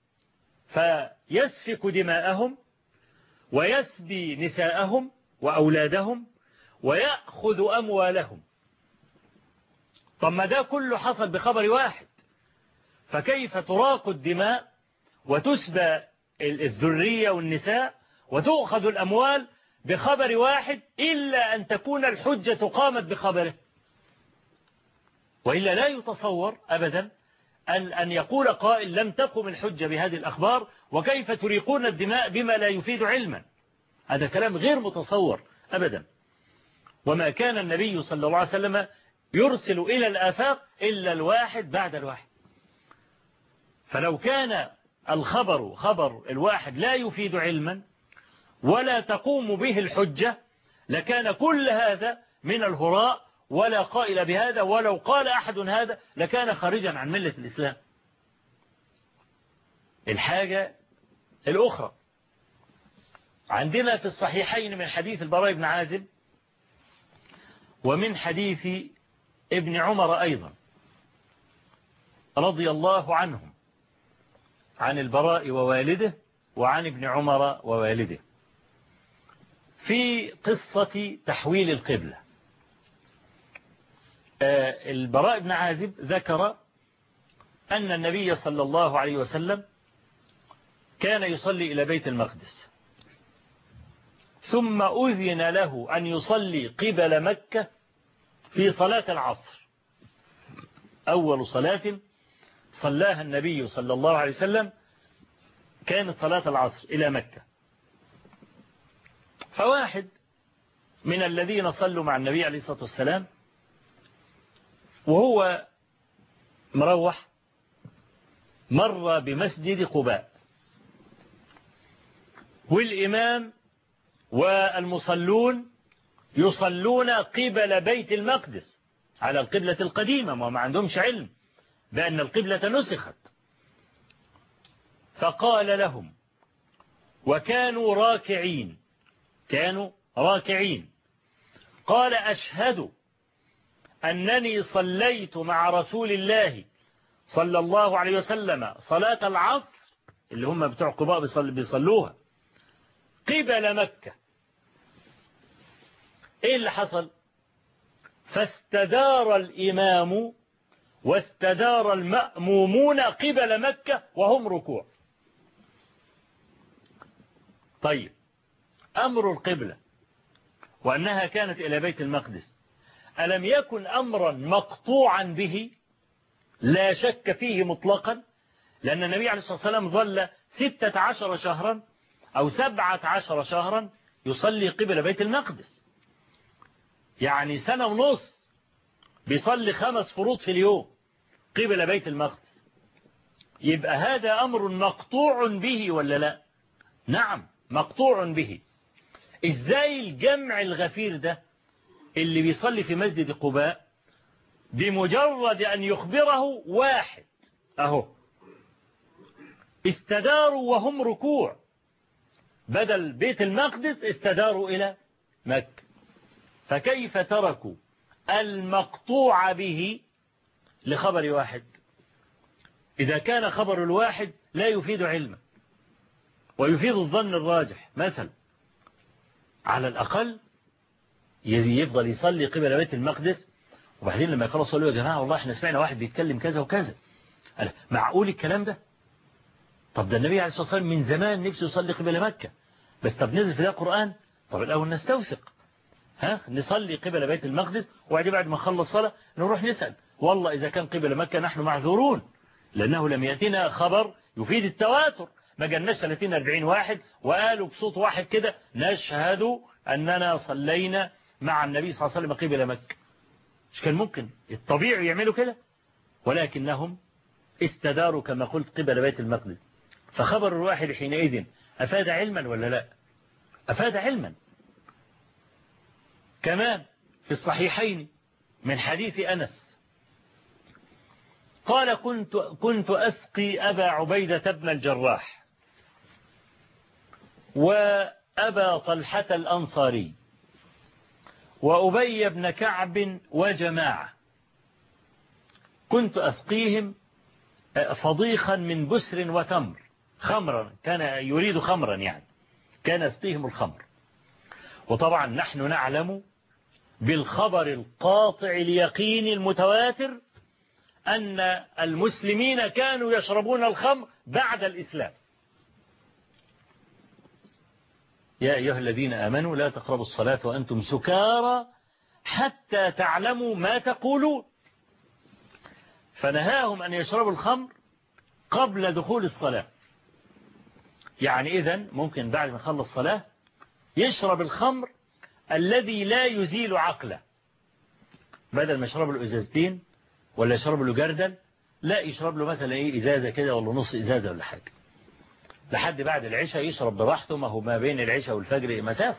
S2: فيسفك دماءهم ويسبي نساءهم وأولادهم ويأخذ أموالهم. طب ما ده كله حصل بخبر واحد، فكيف تراق الدماء وتسبى الذرية والنساء وتؤخذ الأموال بخبر واحد، إلا أن تكون الحجة قامت بخبره، وإلا لا يتصور أبدا أن يقول قائل لم تقم الحجة بهذه الأخبار، وكيف تريقون الدماء بما لا يفيد علما. هذا كلام غير متصور أبدا. وما كان النبي صلى الله عليه وسلم يرسل إلى الآفاق إلا الواحد بعد الواحد، فلو كان الخبر خبر الواحد لا يفيد علما ولا تقوم به الحجة لكان كل هذا من الهراء ولا قائل بهذا، ولو قال أحد هذا لكان خارجا عن ملة الإسلام. الحاجة الأخرى عندنا في الصحيحين من حديث البراء بن عازب ومن حديث ابن عمر أيضا رضي الله عنهم، عن البراء ووالده وعن ابن عمر ووالده، في قصة تحويل القبلة. البراء بن عازب ذكر أن النبي صلى الله عليه وسلم كان يصلي إلى بيت المقدس، ثم أذن له أن يصلي قبل مكة في صلاة العصر. أول صلاة صلاها النبي صلى الله عليه وسلم كانت صلاة العصر إلى مكة. فواحد من الذين صلوا مع النبي عليه الصلاة والسلام وهو مروح مر بمسجد قباء، والإمام والمصلون يصلون قبل بيت المقدس على القبلة القديمة، وما عندهمش علم بأن القبلة نسخت. فقال لهم وكانوا راكعين، كانوا راكعين، قال أشهد أنني صليت مع رسول الله صلى الله عليه وسلم صلاة العصر اللي هم بتوع قباء بيصلوها قبل مكة. ايه اللي حصل؟ فاستدار الإمام واستدار المأمومون قبل مكة وهم ركوع. طيب، أمر القبلة وأنها كانت إلى بيت المقدس ألم يكن أمرا مقطوعا به لا شك فيه مطلقا؟ لأن النبي عليه الصلاة والسلام ظل 16 شهرا أو 17 شهرا يصلي قبل بيت المقدس، يعني سنة ونص بيصلي 5 فروض في اليوم قبل بيت المقدس. يبقى هذا أمر مقطوع به ولا لا؟ نعم مقطوع به. إزاي الجمع الغفير ده اللي بيصلي في مسجد قباء بمجرد أن يخبره واحد أهو استداروا وهم ركوع، بدل بيت المقدس استداروا إلى مكة، فكيف تركوا المقطوع به لخبر واحد؟ إذا كان خبر الواحد لا يفيد علما ويفيد الظن الراجح، مثلا على الأقل يفضل يصلي قبل بيت المقدس، وبعدين لما يخلص يقولوا يا جماعة والله احنا سمعنا واحد بيتكلم كذا وكذا. معقول الكلام ده؟ طب ده النبي عليه الصلاة والسلام من زمان نفسه يصلي قبل مكة، بس طب نزل في ده قرآن؟ طب الأول نستوثق، نصلي قبل بيت المقدس، وبعد ما نخلص صلاة نروح نسأل والله إذا كان قبل مكة نحن معذورون، لأنه لم يأتينا خبر يفيد التواتر، ما جالناش 30-40 واحد وقالوا بصوت واحد كده نشهد أننا صلينا مع النبي صلى الله عليه وسلم قبل مكة. مش كان ممكن الطبيعي يعملوا كده؟ ولكنهم استداروا كما قلت قبل بيت المقدس. فخبر الواحد حينئذ أفاد علما ولا لا؟ أفاد علما. كمان في الصحيحين من حديث أنس قال كنت أسقي أبا عبيدة بن الجراح وأبا طلحة الأنصاري وأبي بن كعب وجماعة، كنت أسقيهم فضيخا من بسر وتمر، خمرا، كان يريد خمرا يعني، كان يسقيهم الخمر. وطبعا نحن نعلم بالخبر القاطع اليقين المتواتر أن المسلمين كانوا يشربون الخمر بعد الإسلام. يا أيها الذين آمنوا لا تقربوا الصلاة وأنتم سكارى حتى تعلموا ما تقولون، فنهاهم أن يشربوا الخمر قبل دخول الصلاة. يعني إذن ممكن بعد ما يخلص الصلاة يشرب الخمر الذي لا يزيل عقله، بدل ما يشرب له إزازتين ولا يشرب له جردل، لا يشرب له مثلا إزازة كده ولا نص إزازة ولا حاجة، لحد بعد العشاء يشرب براحته، ما هو ما بين العشاء والفجر مسافة،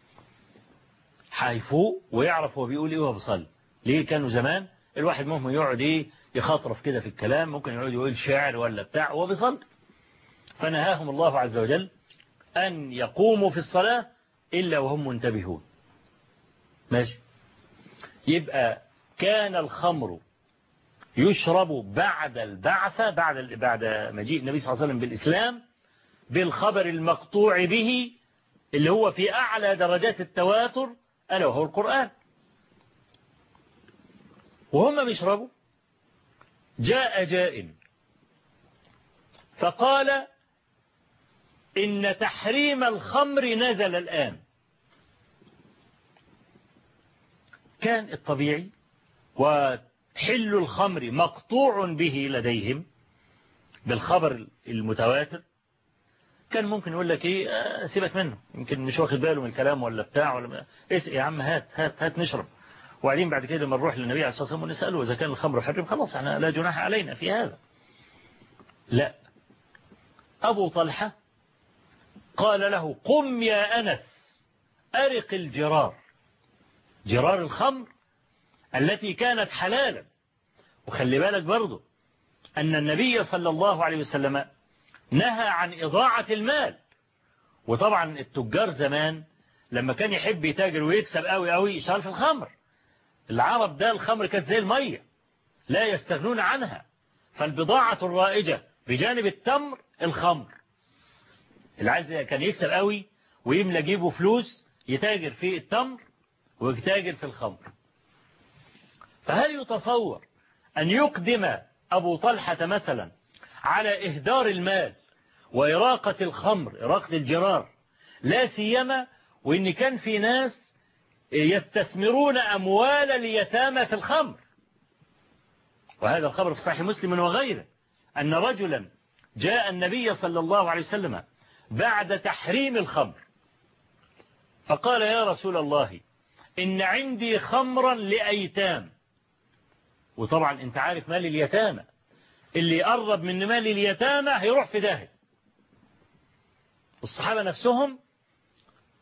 S2: هيفوق ويعرف هو بيقول إيه وهو بيصلي. ليه؟ كانوا زمان الواحد ممكن يقعد يخاطرف كده في الكلام، ممكن يقعد يقول شعر ولا بتاع وهو بيصلي، فنهاهم الله عز وجل أن يقوموا في الصلاة إلا وهم منتبهون. ماشي. يبقى كان الخمر يشرب بعد البعثة، بعد مجيء النبي صلى الله عليه وسلم بالإسلام، بالخبر المقطوع به اللي هو في أعلى درجات التواتر ألا وهو القرآن. وهم بيشربوا جاء جائن فقال إن تحريم الخمر نزل الآن. كان الطبيعي وحل الخمر مقطوع به لديهم بالخبر المتواتر، كان ممكن يقول لك سيبك منه، يمكن مش واخد باله من الكلام ولا بتاع ولا يا عم هات نشرب، وبعدين بعد كده لما نروح للنبي عليه الصلاة والسلام ونسأله إذا كان الخمر حرم خلاص احنا لا جناح علينا في هذا. لا، أبو طلحة قال له قم يا أنس أرق الجرار، جرار الخمر التي كانت حلالا. وخلي بالك برضو أن النبي صلى الله عليه وسلم نهى عن إضاعة المال. وطبعا التجار زمان لما كان يحب يتاجر ويكسب قوي يشتغل في الخمر. العرب ده الخمر كانت زي المية لا يستغنون عنها، فالبضاعة الرائجة بجانب التمر الخمر. اللي عايز كان يكسب قوي ويملى جيبه فلوس يتاجر في التمر ويتاجر في الخمر. فهل يتصور أن يقدم أبو طلحة مثلا على إهدار المال وإراقة الخمر، إراقة الجرار، لا سيما وإن كان في ناس يستثمرون أموال اليتامى في الخمر؟ وهذا الخبر في صحيح مسلم وغيره أن رجلا جاء النبي صلى الله عليه وسلم بعد تحريم الخمر فقال يا رسول الله إن عندي خمرا لأيتام. وطبعا انت عارف مال اليتامى، اللي يقرب من مال اليتامى هيروح في داهية. الصحابة نفسهم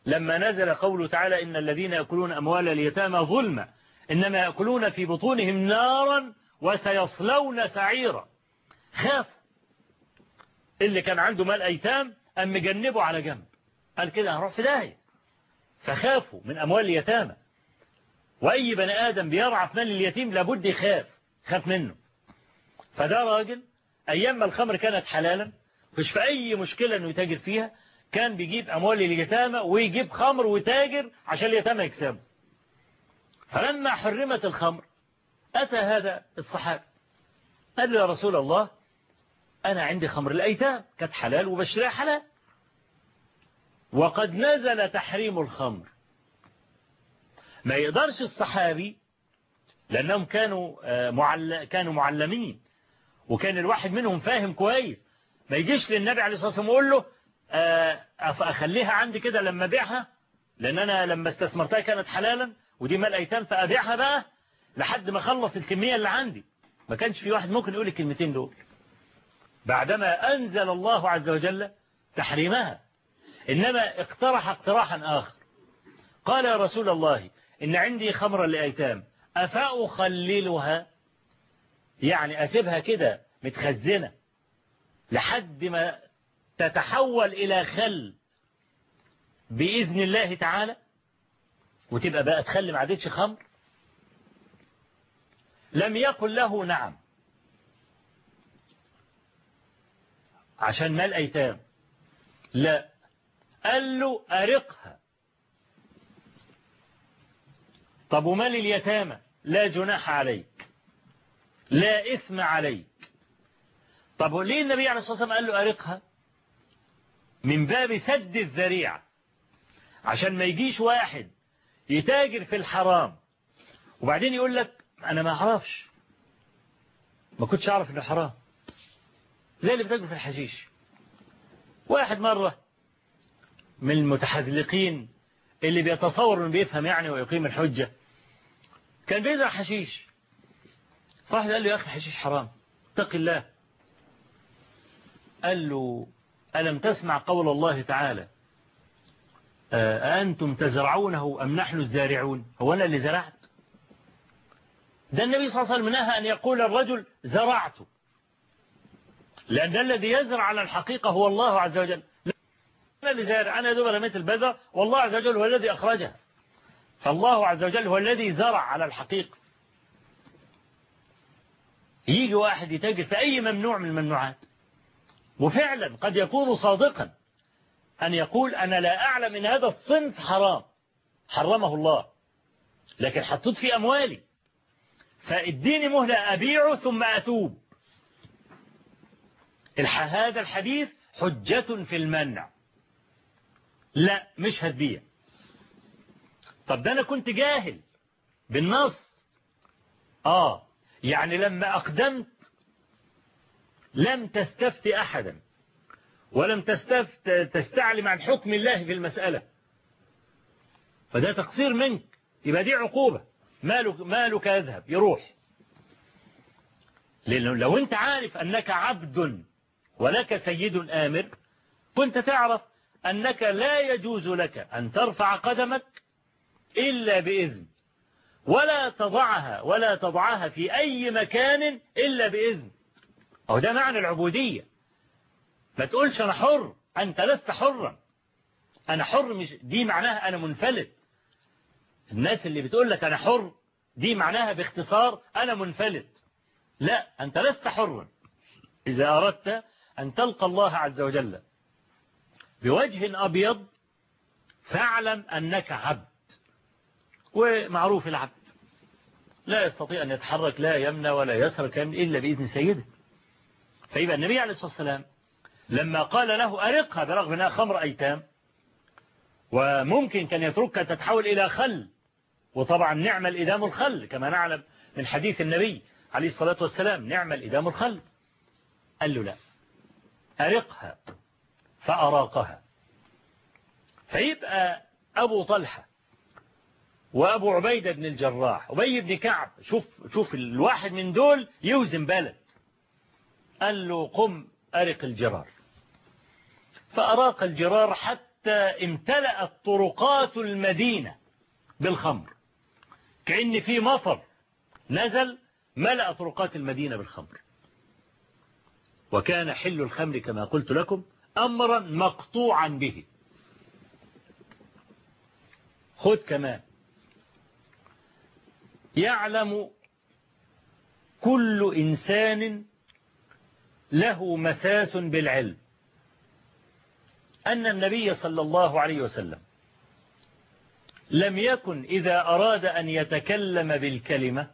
S2: لما نزل قوله تعالى إن الذين يأكلون أموال اليتامى ظلما إنما يأكلون في بطونهم نارا وسيصلون سعيرا. خاف اللي كان عنده مال أيتام أم مجنبه على جنب، قال كده هنروح في داهية، فخافوا من أموال اليتامى. وأي بني آدم بيرعى في مال اليتيم لابد خاف منه. فده راجل أيام ما الخمر كانت حلالا مش في أي مشكلة أنه يتاجر فيها، كان بيجيب أموال اليتامى ويجيب خمر ويتاجر عشان اليتامى يكسبوا. فلما حرمت الخمر أتى هذا الصحابي قال له يا رسول الله أنا عندي خمر الأيتام كانت حلال وبشريها حلال، وقد نزل تحريم الخمر. ما يقدرش الصحابي لأنهم كانوا معلمين، وكان الواحد منهم فاهم كويس، ما يجيش للنبي عليه الصلاة والسلام ويقول له أخليها عندي كده لما أبيعها، لأن أنا لما استثمرتها كانت حلالا ودي مال أيتام فأبيعها بقى لحد ما أخلص الكمية اللي عندي. ما كانش في واحد ممكن يقول الكلمتين دول بعدما أنزل الله عز وجل تحريمها، إنما اقترح اقتراحا آخر. قال يا رسول الله إن عندي خمرا لأيتام أفأخللها، يعني أسيبها كده متخزنة لحد ما تتحول إلى خل بإذن الله تعالى وتبقى بقى تخلي ما عادتش خمر؟ لم يقل له نعم عشان مال أيتام، لا، قال له أرقها. طب ومال اليتامى لا جناح عليك لا إثم عليك. طب وليه النبي عليه الصلاة والسلام قال له أرقها؟ من باب سد الذريعة، عشان ما يجيش واحد يتاجر في الحرام وبعدين يقول لك أنا ما أعرفش، ما كنتش أعرف إنه حرام، زي اللي بتاجر في الحشيش. واحد مرة من المتحذلقين اللي بيتصور انه بيفهم يعني ويقيم الحجة كان بيزرع حشيش، فواحد قال له يا أخي الحشيش حرام اتق الله. قال له ألم تسمع قول الله تعالى أأنتم تزرعونه أم نحن الزارعون؟ هو أنا اللي زرعت؟ ده النبي صلى الله عليه وسلم نهى أن يقول الرجل زرعت، لأن الذي يزرع على الحقيقة هو الله عز وجل. أنا اللي زارع، أنا دوب رميت البذرة والله عز وجل هو الذي أخرجها، فالله عز وجل هو الذي زرع على الحقيقة. يجي واحد يتاجر في أي ممنوع من الممنوعات، وفعلا قد يكون صادقا أن يقول أنا لا أعلم أن هذا الصنف حرام حرمه الله، لكن حطيت في أموالي فاديني مهلة أبيعه ثم أتوب. هذا الحديث حجة في المنع، لا مش هتبيع. طب ده أنا كنت جاهل بالنص، يعني لما أقدمت لم تستفت أحدا ولم تستعلم عن حكم الله في المسألة، فده تقصير منك، يبقى دي عقوبة، مالك يذهب يروح. لأنه لو أنت عارف أنك عبد ولك سيد آمر كنت تعرف أنك لا يجوز لك أن ترفع قدمك إلا بإذن، ولا تضعها في أي مكان إلا بإذن. أو ده معنى العبودية. ما تقولش أنا حر، أنت لست حرا. أنا حر مش دي معناها أنا منفلت. الناس اللي بتقول لك أنا حر دي معناها باختصار أنا منفلت. لا، أنت لست حرا. إذا أردت أن تلقى الله عز وجل بوجه أبيض فاعلم أنك عبد، ومعروف العبد لا يستطيع أن يتحرك لا يمنى ولا يسرى إلا بإذن سيده. فيبقى النبي عليه الصلاة والسلام لما قال له أرقها برغم أنها خمر أيتام وممكن كان يتركها تتحول إلى خل، وطبعا نعم الإدام الخل كما نعلم من حديث النبي عليه الصلاة والسلام نعم الإدام الخل، قال له لا أرقها فأراقها. فيبقى أبو طلحة وأبو عبيدة بن الجراح وأبي بن كعب، شوف الواحد من دول يوزن بلد، قال له قم أرق الجرار، فأراق الجرار حتى حتى امتلأت طرقات المدينة بالخمر، كأن في مطر نزل ملأ طرقات المدينة بالخمر. وكان حل الخمر كما قلت لكم أمرا مقطوعا به. خذ كمان، يعلم كل إنسان له مساس بالعلم أن النبي صلى الله عليه وسلم لم يكن إذا أراد أن يتكلم بالكلمة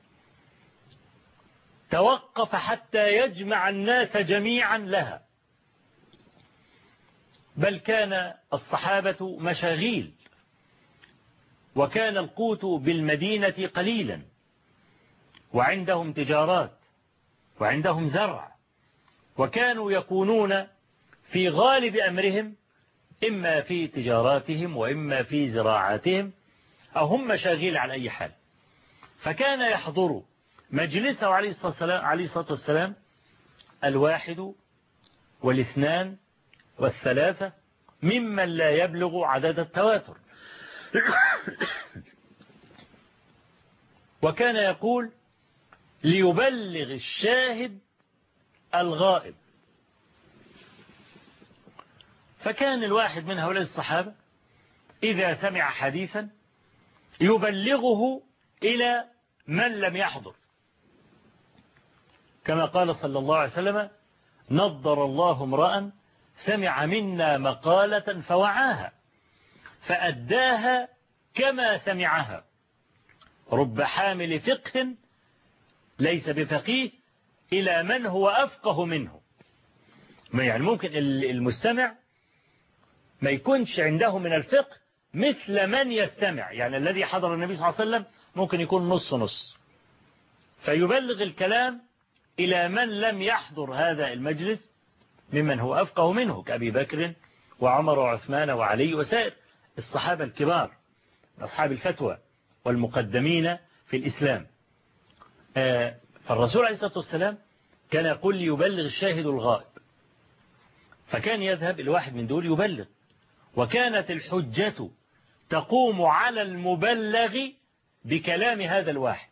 S2: توقف حتى يجمع الناس جميعا لها، بل كان الصحابة مشاغيل، وكان القوت بالمدينة قليلا، وعندهم تجارات وعندهم زرع، وكانوا يكونون في غالب أمرهم إما في تجاراتهم وإما في زراعاتهم، أو هم مشاغيل على أي حال. فكان يحضر مجلسه عليه الصلاة والسلام الواحد والاثنان والثلاثة ممن لا يبلغ عدد التواتر. وكان يقول ليبلغ الشاهد الغائب. فكان الواحد من هؤلاء الصحابة إذا سمع حديثا يبلغه إلى من لم يحضر، كما قال صلى الله عليه وسلم: نضر الله امرأ سمع منا مقالة فوعاها فأداها كما سمعها، رب حامل فقه ليس بفقيه إلى من هو أفقه منه. يعني ممكن المستمع ما يكونش عنده من الفقه مثل من يستمع، يعني الذي حضر النبي صلى الله عليه وسلم ممكن يكون نص نص، فيبلغ الكلام إلى من لم يحضر هذا المجلس ممن هو أفقه منه، كأبي بكر وعمر وعثمان وعلي وسائر الصحابة الكبار أصحاب الفتوى والمقدمين في الإسلام. فالرسول عليه الصلاة والسلام كان يقول ليبلغ الشاهد الغائب، فكان يذهب الواحد من دول يبلغ، وكانت الحجة تقوم على المبلغ بكلام هذا الواحد.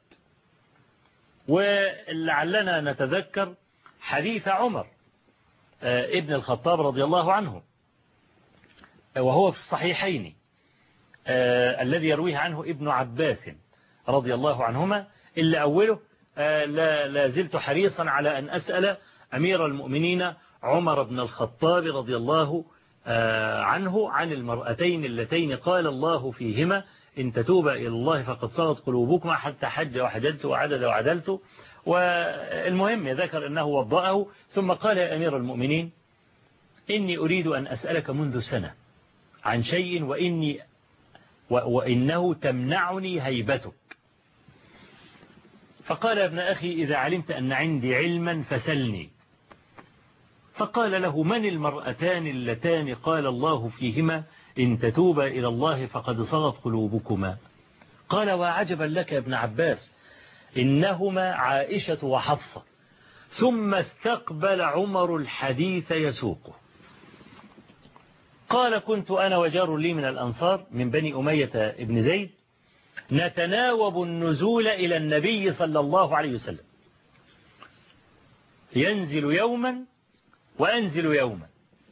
S2: ولعلنا نتذكر حديث عمر ابن الخطاب رضي الله عنه، وهو في الصحيحين، الذي يرويه عنه ابن عباس رضي الله عنهما، إلا أوله: لا زلت حريصا على أن أسأل أمير المؤمنين عمر بن الخطاب رضي الله عنه عن المرأتين اللتين قال الله فيهما: إن تتوبا إلى الله فقد صغت قلوبكما حتى حج وحجلت وعدد وعدلت. والمهم ذكر أنه وضأه، ثم قال: يا أمير المؤمنين إني أريد أن أسألك منذ سنة عن شيء وإنه تمنعني هيبتك. فقال: يا ابن أخي إذا علمت أن عندي علما فسلني. فقال له: من المرأتان اللتان قال الله فيهما إن تتوبا إلى الله فقد صغت قلوبكما؟ قال: وعجبا لك يا ابن عباس، إنهما عائشة وحفصة. ثم استقبل عمر الحديث يسوقه. قال: كنت أنا وجار لي من الأنصار من بني أمية ابن زيد نتناوب النزول إلى النبي صلى الله عليه وسلم، ينزل يوما وأنزل يوما.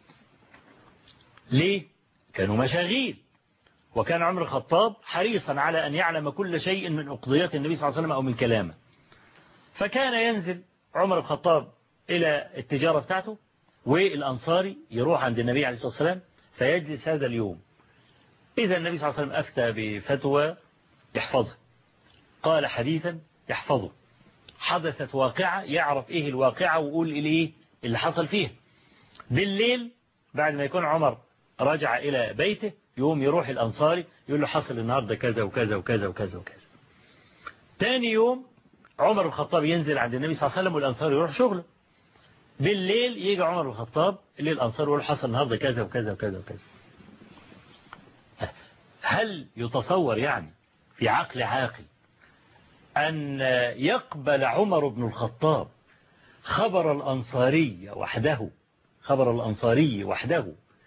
S2: ليه؟ كانوا مشاغيل، وكان عمر الخطاب حريصا على أن يعلم كل شيء من أقضيات النبي صلى الله عليه وسلم أو من كلامه. فكان ينزل عمر الخطاب إلى التجارة بتاعته، والأنصاري يروح عند النبي عليه الصلاة والسلام فيجلس هذا اليوم. إذا النبي صلى الله عليه وسلم أفتى بفتوى يحفظها، قال حديثا يحفظه، حدثت واقعة يعرف إيه الواقعة ويقول إيه اللي حصل فيه. بالليل بعد ما يكون عمر رجع إلى بيته يوم يروح الأنصاري يقول له حصل النهاردة كذا وكذا وكذا وكذا وكذا. تاني يوم عمر الخطاب ينزل عند النبي صلى الله عليه وسلم والأنصاري يروح شغله. بالليل يجي عمر الخطاب اللي الأنصاري يقول حصل النهاردة كذا وكذا وكذا وكذا. هل يتصور يعني في عقل عاقل أن يقبل عمر بن الخطاب خبر الأنصاري وحده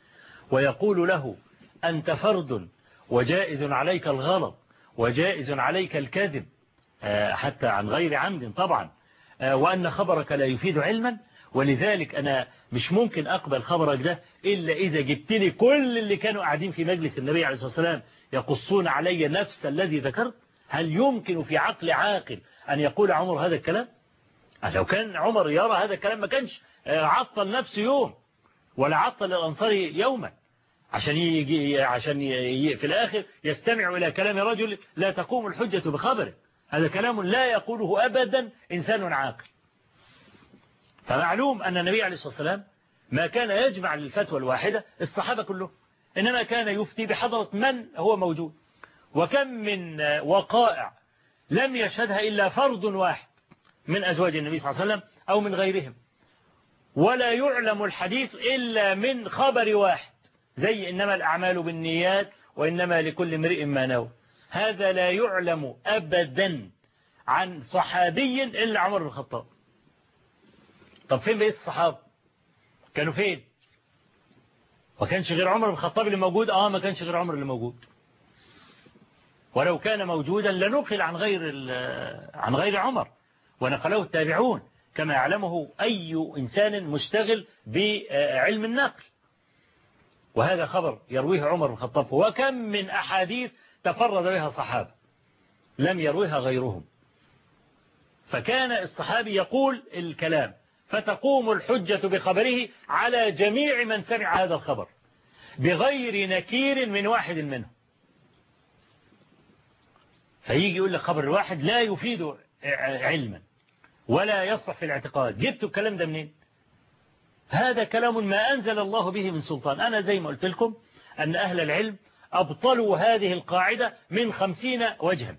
S2: ويقول له أنت فرد وجائز عليك الغلط وجائز عليك الكذب حتى عن غير عمد طبعا، وأن خبرك لا يفيد علما، ولذلك أنا مش ممكن أقبل خبرك ده إلا إذا جبت لي كل اللي كانوا قاعدين في مجلس النبي عليه الصلاة والسلام يقصون علي نفس الذي ذكرت. هل يمكن في عقل عاقل أن يقول عمر هذا الكلام؟ لو كان عمر يرى هذا الكلام ما كانش عطل نفسه يوم ولا عطل الأنصار يوما عشان في الآخر يستمع إلى كلام رجل لا تقوم الحجة بخبره. هذا كلام لا يقوله أبدا إنسان عاقل. فمعلوم أن النبي عليه الصلاة والسلام ما كان يجمع للفتوى الواحدة الصحابة كلهم، إنما كان يفتي بحضرة من هو موجود. وكم من وقائع لم يشهدها إلا فرد واحد من أزواج النبي صلى الله عليه وسلم أو من غيرهم، ولا يعلم الحديث إلا من خبر واحد، زي إنما الأعمال بالنيات وإنما لكل امرئ ما نوى. هذا لا يعلم أبدا عن صحابي إلا عمر بن الخطاب. طب فين بقية الصحابة؟ كانوا فين؟ ما كانش غير عمر بن الخطاب اللي موجود؟ ما كانش غير عمر اللي موجود، ولو كان موجودا لنقل عن غير عمر ونقله التابعون كما يعلمه أي إنسان مشتغل بعلم النقل. وهذا خبر يرويه عمر بن الخطاب. وكم من أحاديث تفرد بها صحابة لم يرويها غيرهم. فكان الصحابي يقول الكلام فتقوم الحجة بخبره على جميع من سمع هذا الخبر بغير نكير من واحد منهم. فيجي يقول لك خبر الواحد لا يفيد علما ولا يصلح في الاعتقاد. جبتوا الكلام ده منين؟ هذا كلام ما أنزل الله به من سلطان. أنا زي ما قلت لكم أن أهل العلم أبطلوا هذه القاعدة من 50 وجها،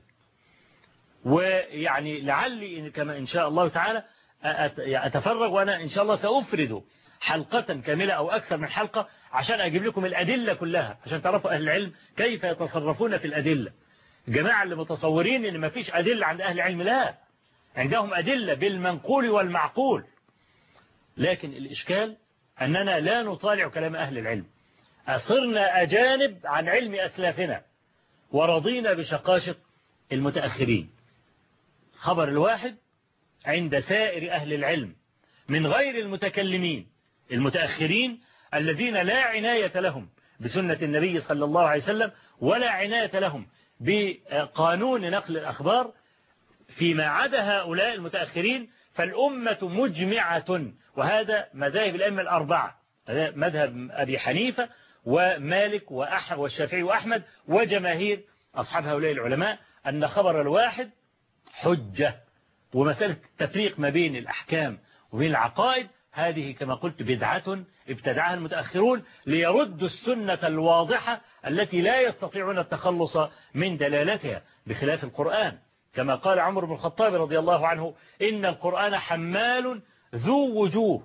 S2: ويعني لعلي كما إن شاء الله تعالى أتفرغ، وأنا إن شاء الله سأفرد حلقة كاملة أو أكثر من حلقة عشان أجيب لكم الأدلة كلها عشان تعرفوا أهل العلم كيف يتصرفون في الأدلة. الجماعة اللي متصورين إن ما فيش أدلة عند أهل العلم، لا، عندهم أدلة بالمنقول والمعقول. لكن الإشكال أننا لا نطالع كلام أهل العلم، أصرنا أجانب عن علم أسلافنا ورضينا بشقاشة المتأخرين. خبر الواحد عند سائر أهل العلم من غير المتكلمين المتأخرين الذين لا عناية لهم بسنة النبي صلى الله عليه وسلم ولا عناية لهم بقانون نقل الأخبار، فيما عدا هؤلاء المتأخرين فالأمة مجمعة. وهذا مذاهب الأئمة الأربعة، مذهب أبي حنيفة ومالك والشافعي وأحمد وجماهير أصحاب هؤلاء العلماء أن خبر الواحد حجة. ومسألة التفريق ما بين الأحكام وبين العقائد هذه كما قلت بدعة ابتدعها المتأخرون ليردوا السنة الواضحة التي لا يستطيعون التخلص من دلالتها، بخلاف القرآن كما قال عمر بن الخطاب رضي الله عنه: إن القرآن حمال ذو وجوه.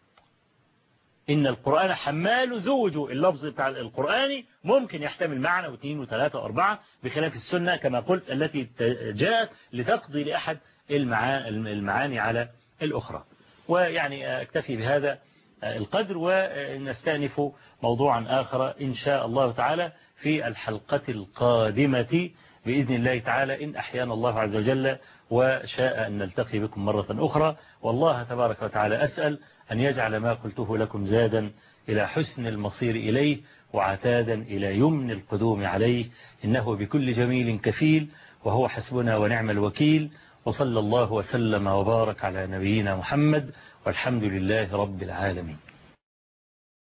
S2: إن القرآن حمال ذو وجوه. اللفظ بتاع القرآن ممكن يحتمل معنى واثنين وثلاثة وأربعة، بخلاف السنة كما قلت التي جاءت لتقضي لأحد المعاني على الأخرى. ويعني أكتفي بهذا القدر، ونستأنف موضوعا آخر إن شاء الله تعالى في الحلقة القادمة بإذن الله تعالى إن أحيانا الله عز وجل وشاء أن نلتقي بكم مرة أخرى. والله تبارك وتعالى أسأل أن يجعل ما قلته لكم زادا إلى حسن المصير إليه وعتادا إلى يمن القدوم عليه، إنه بكل جميل كفيل وهو حسبنا ونعم الوكيل. وصلى الله وسلم وبارك على نبينا محمد، والحمد لله رب العالمين.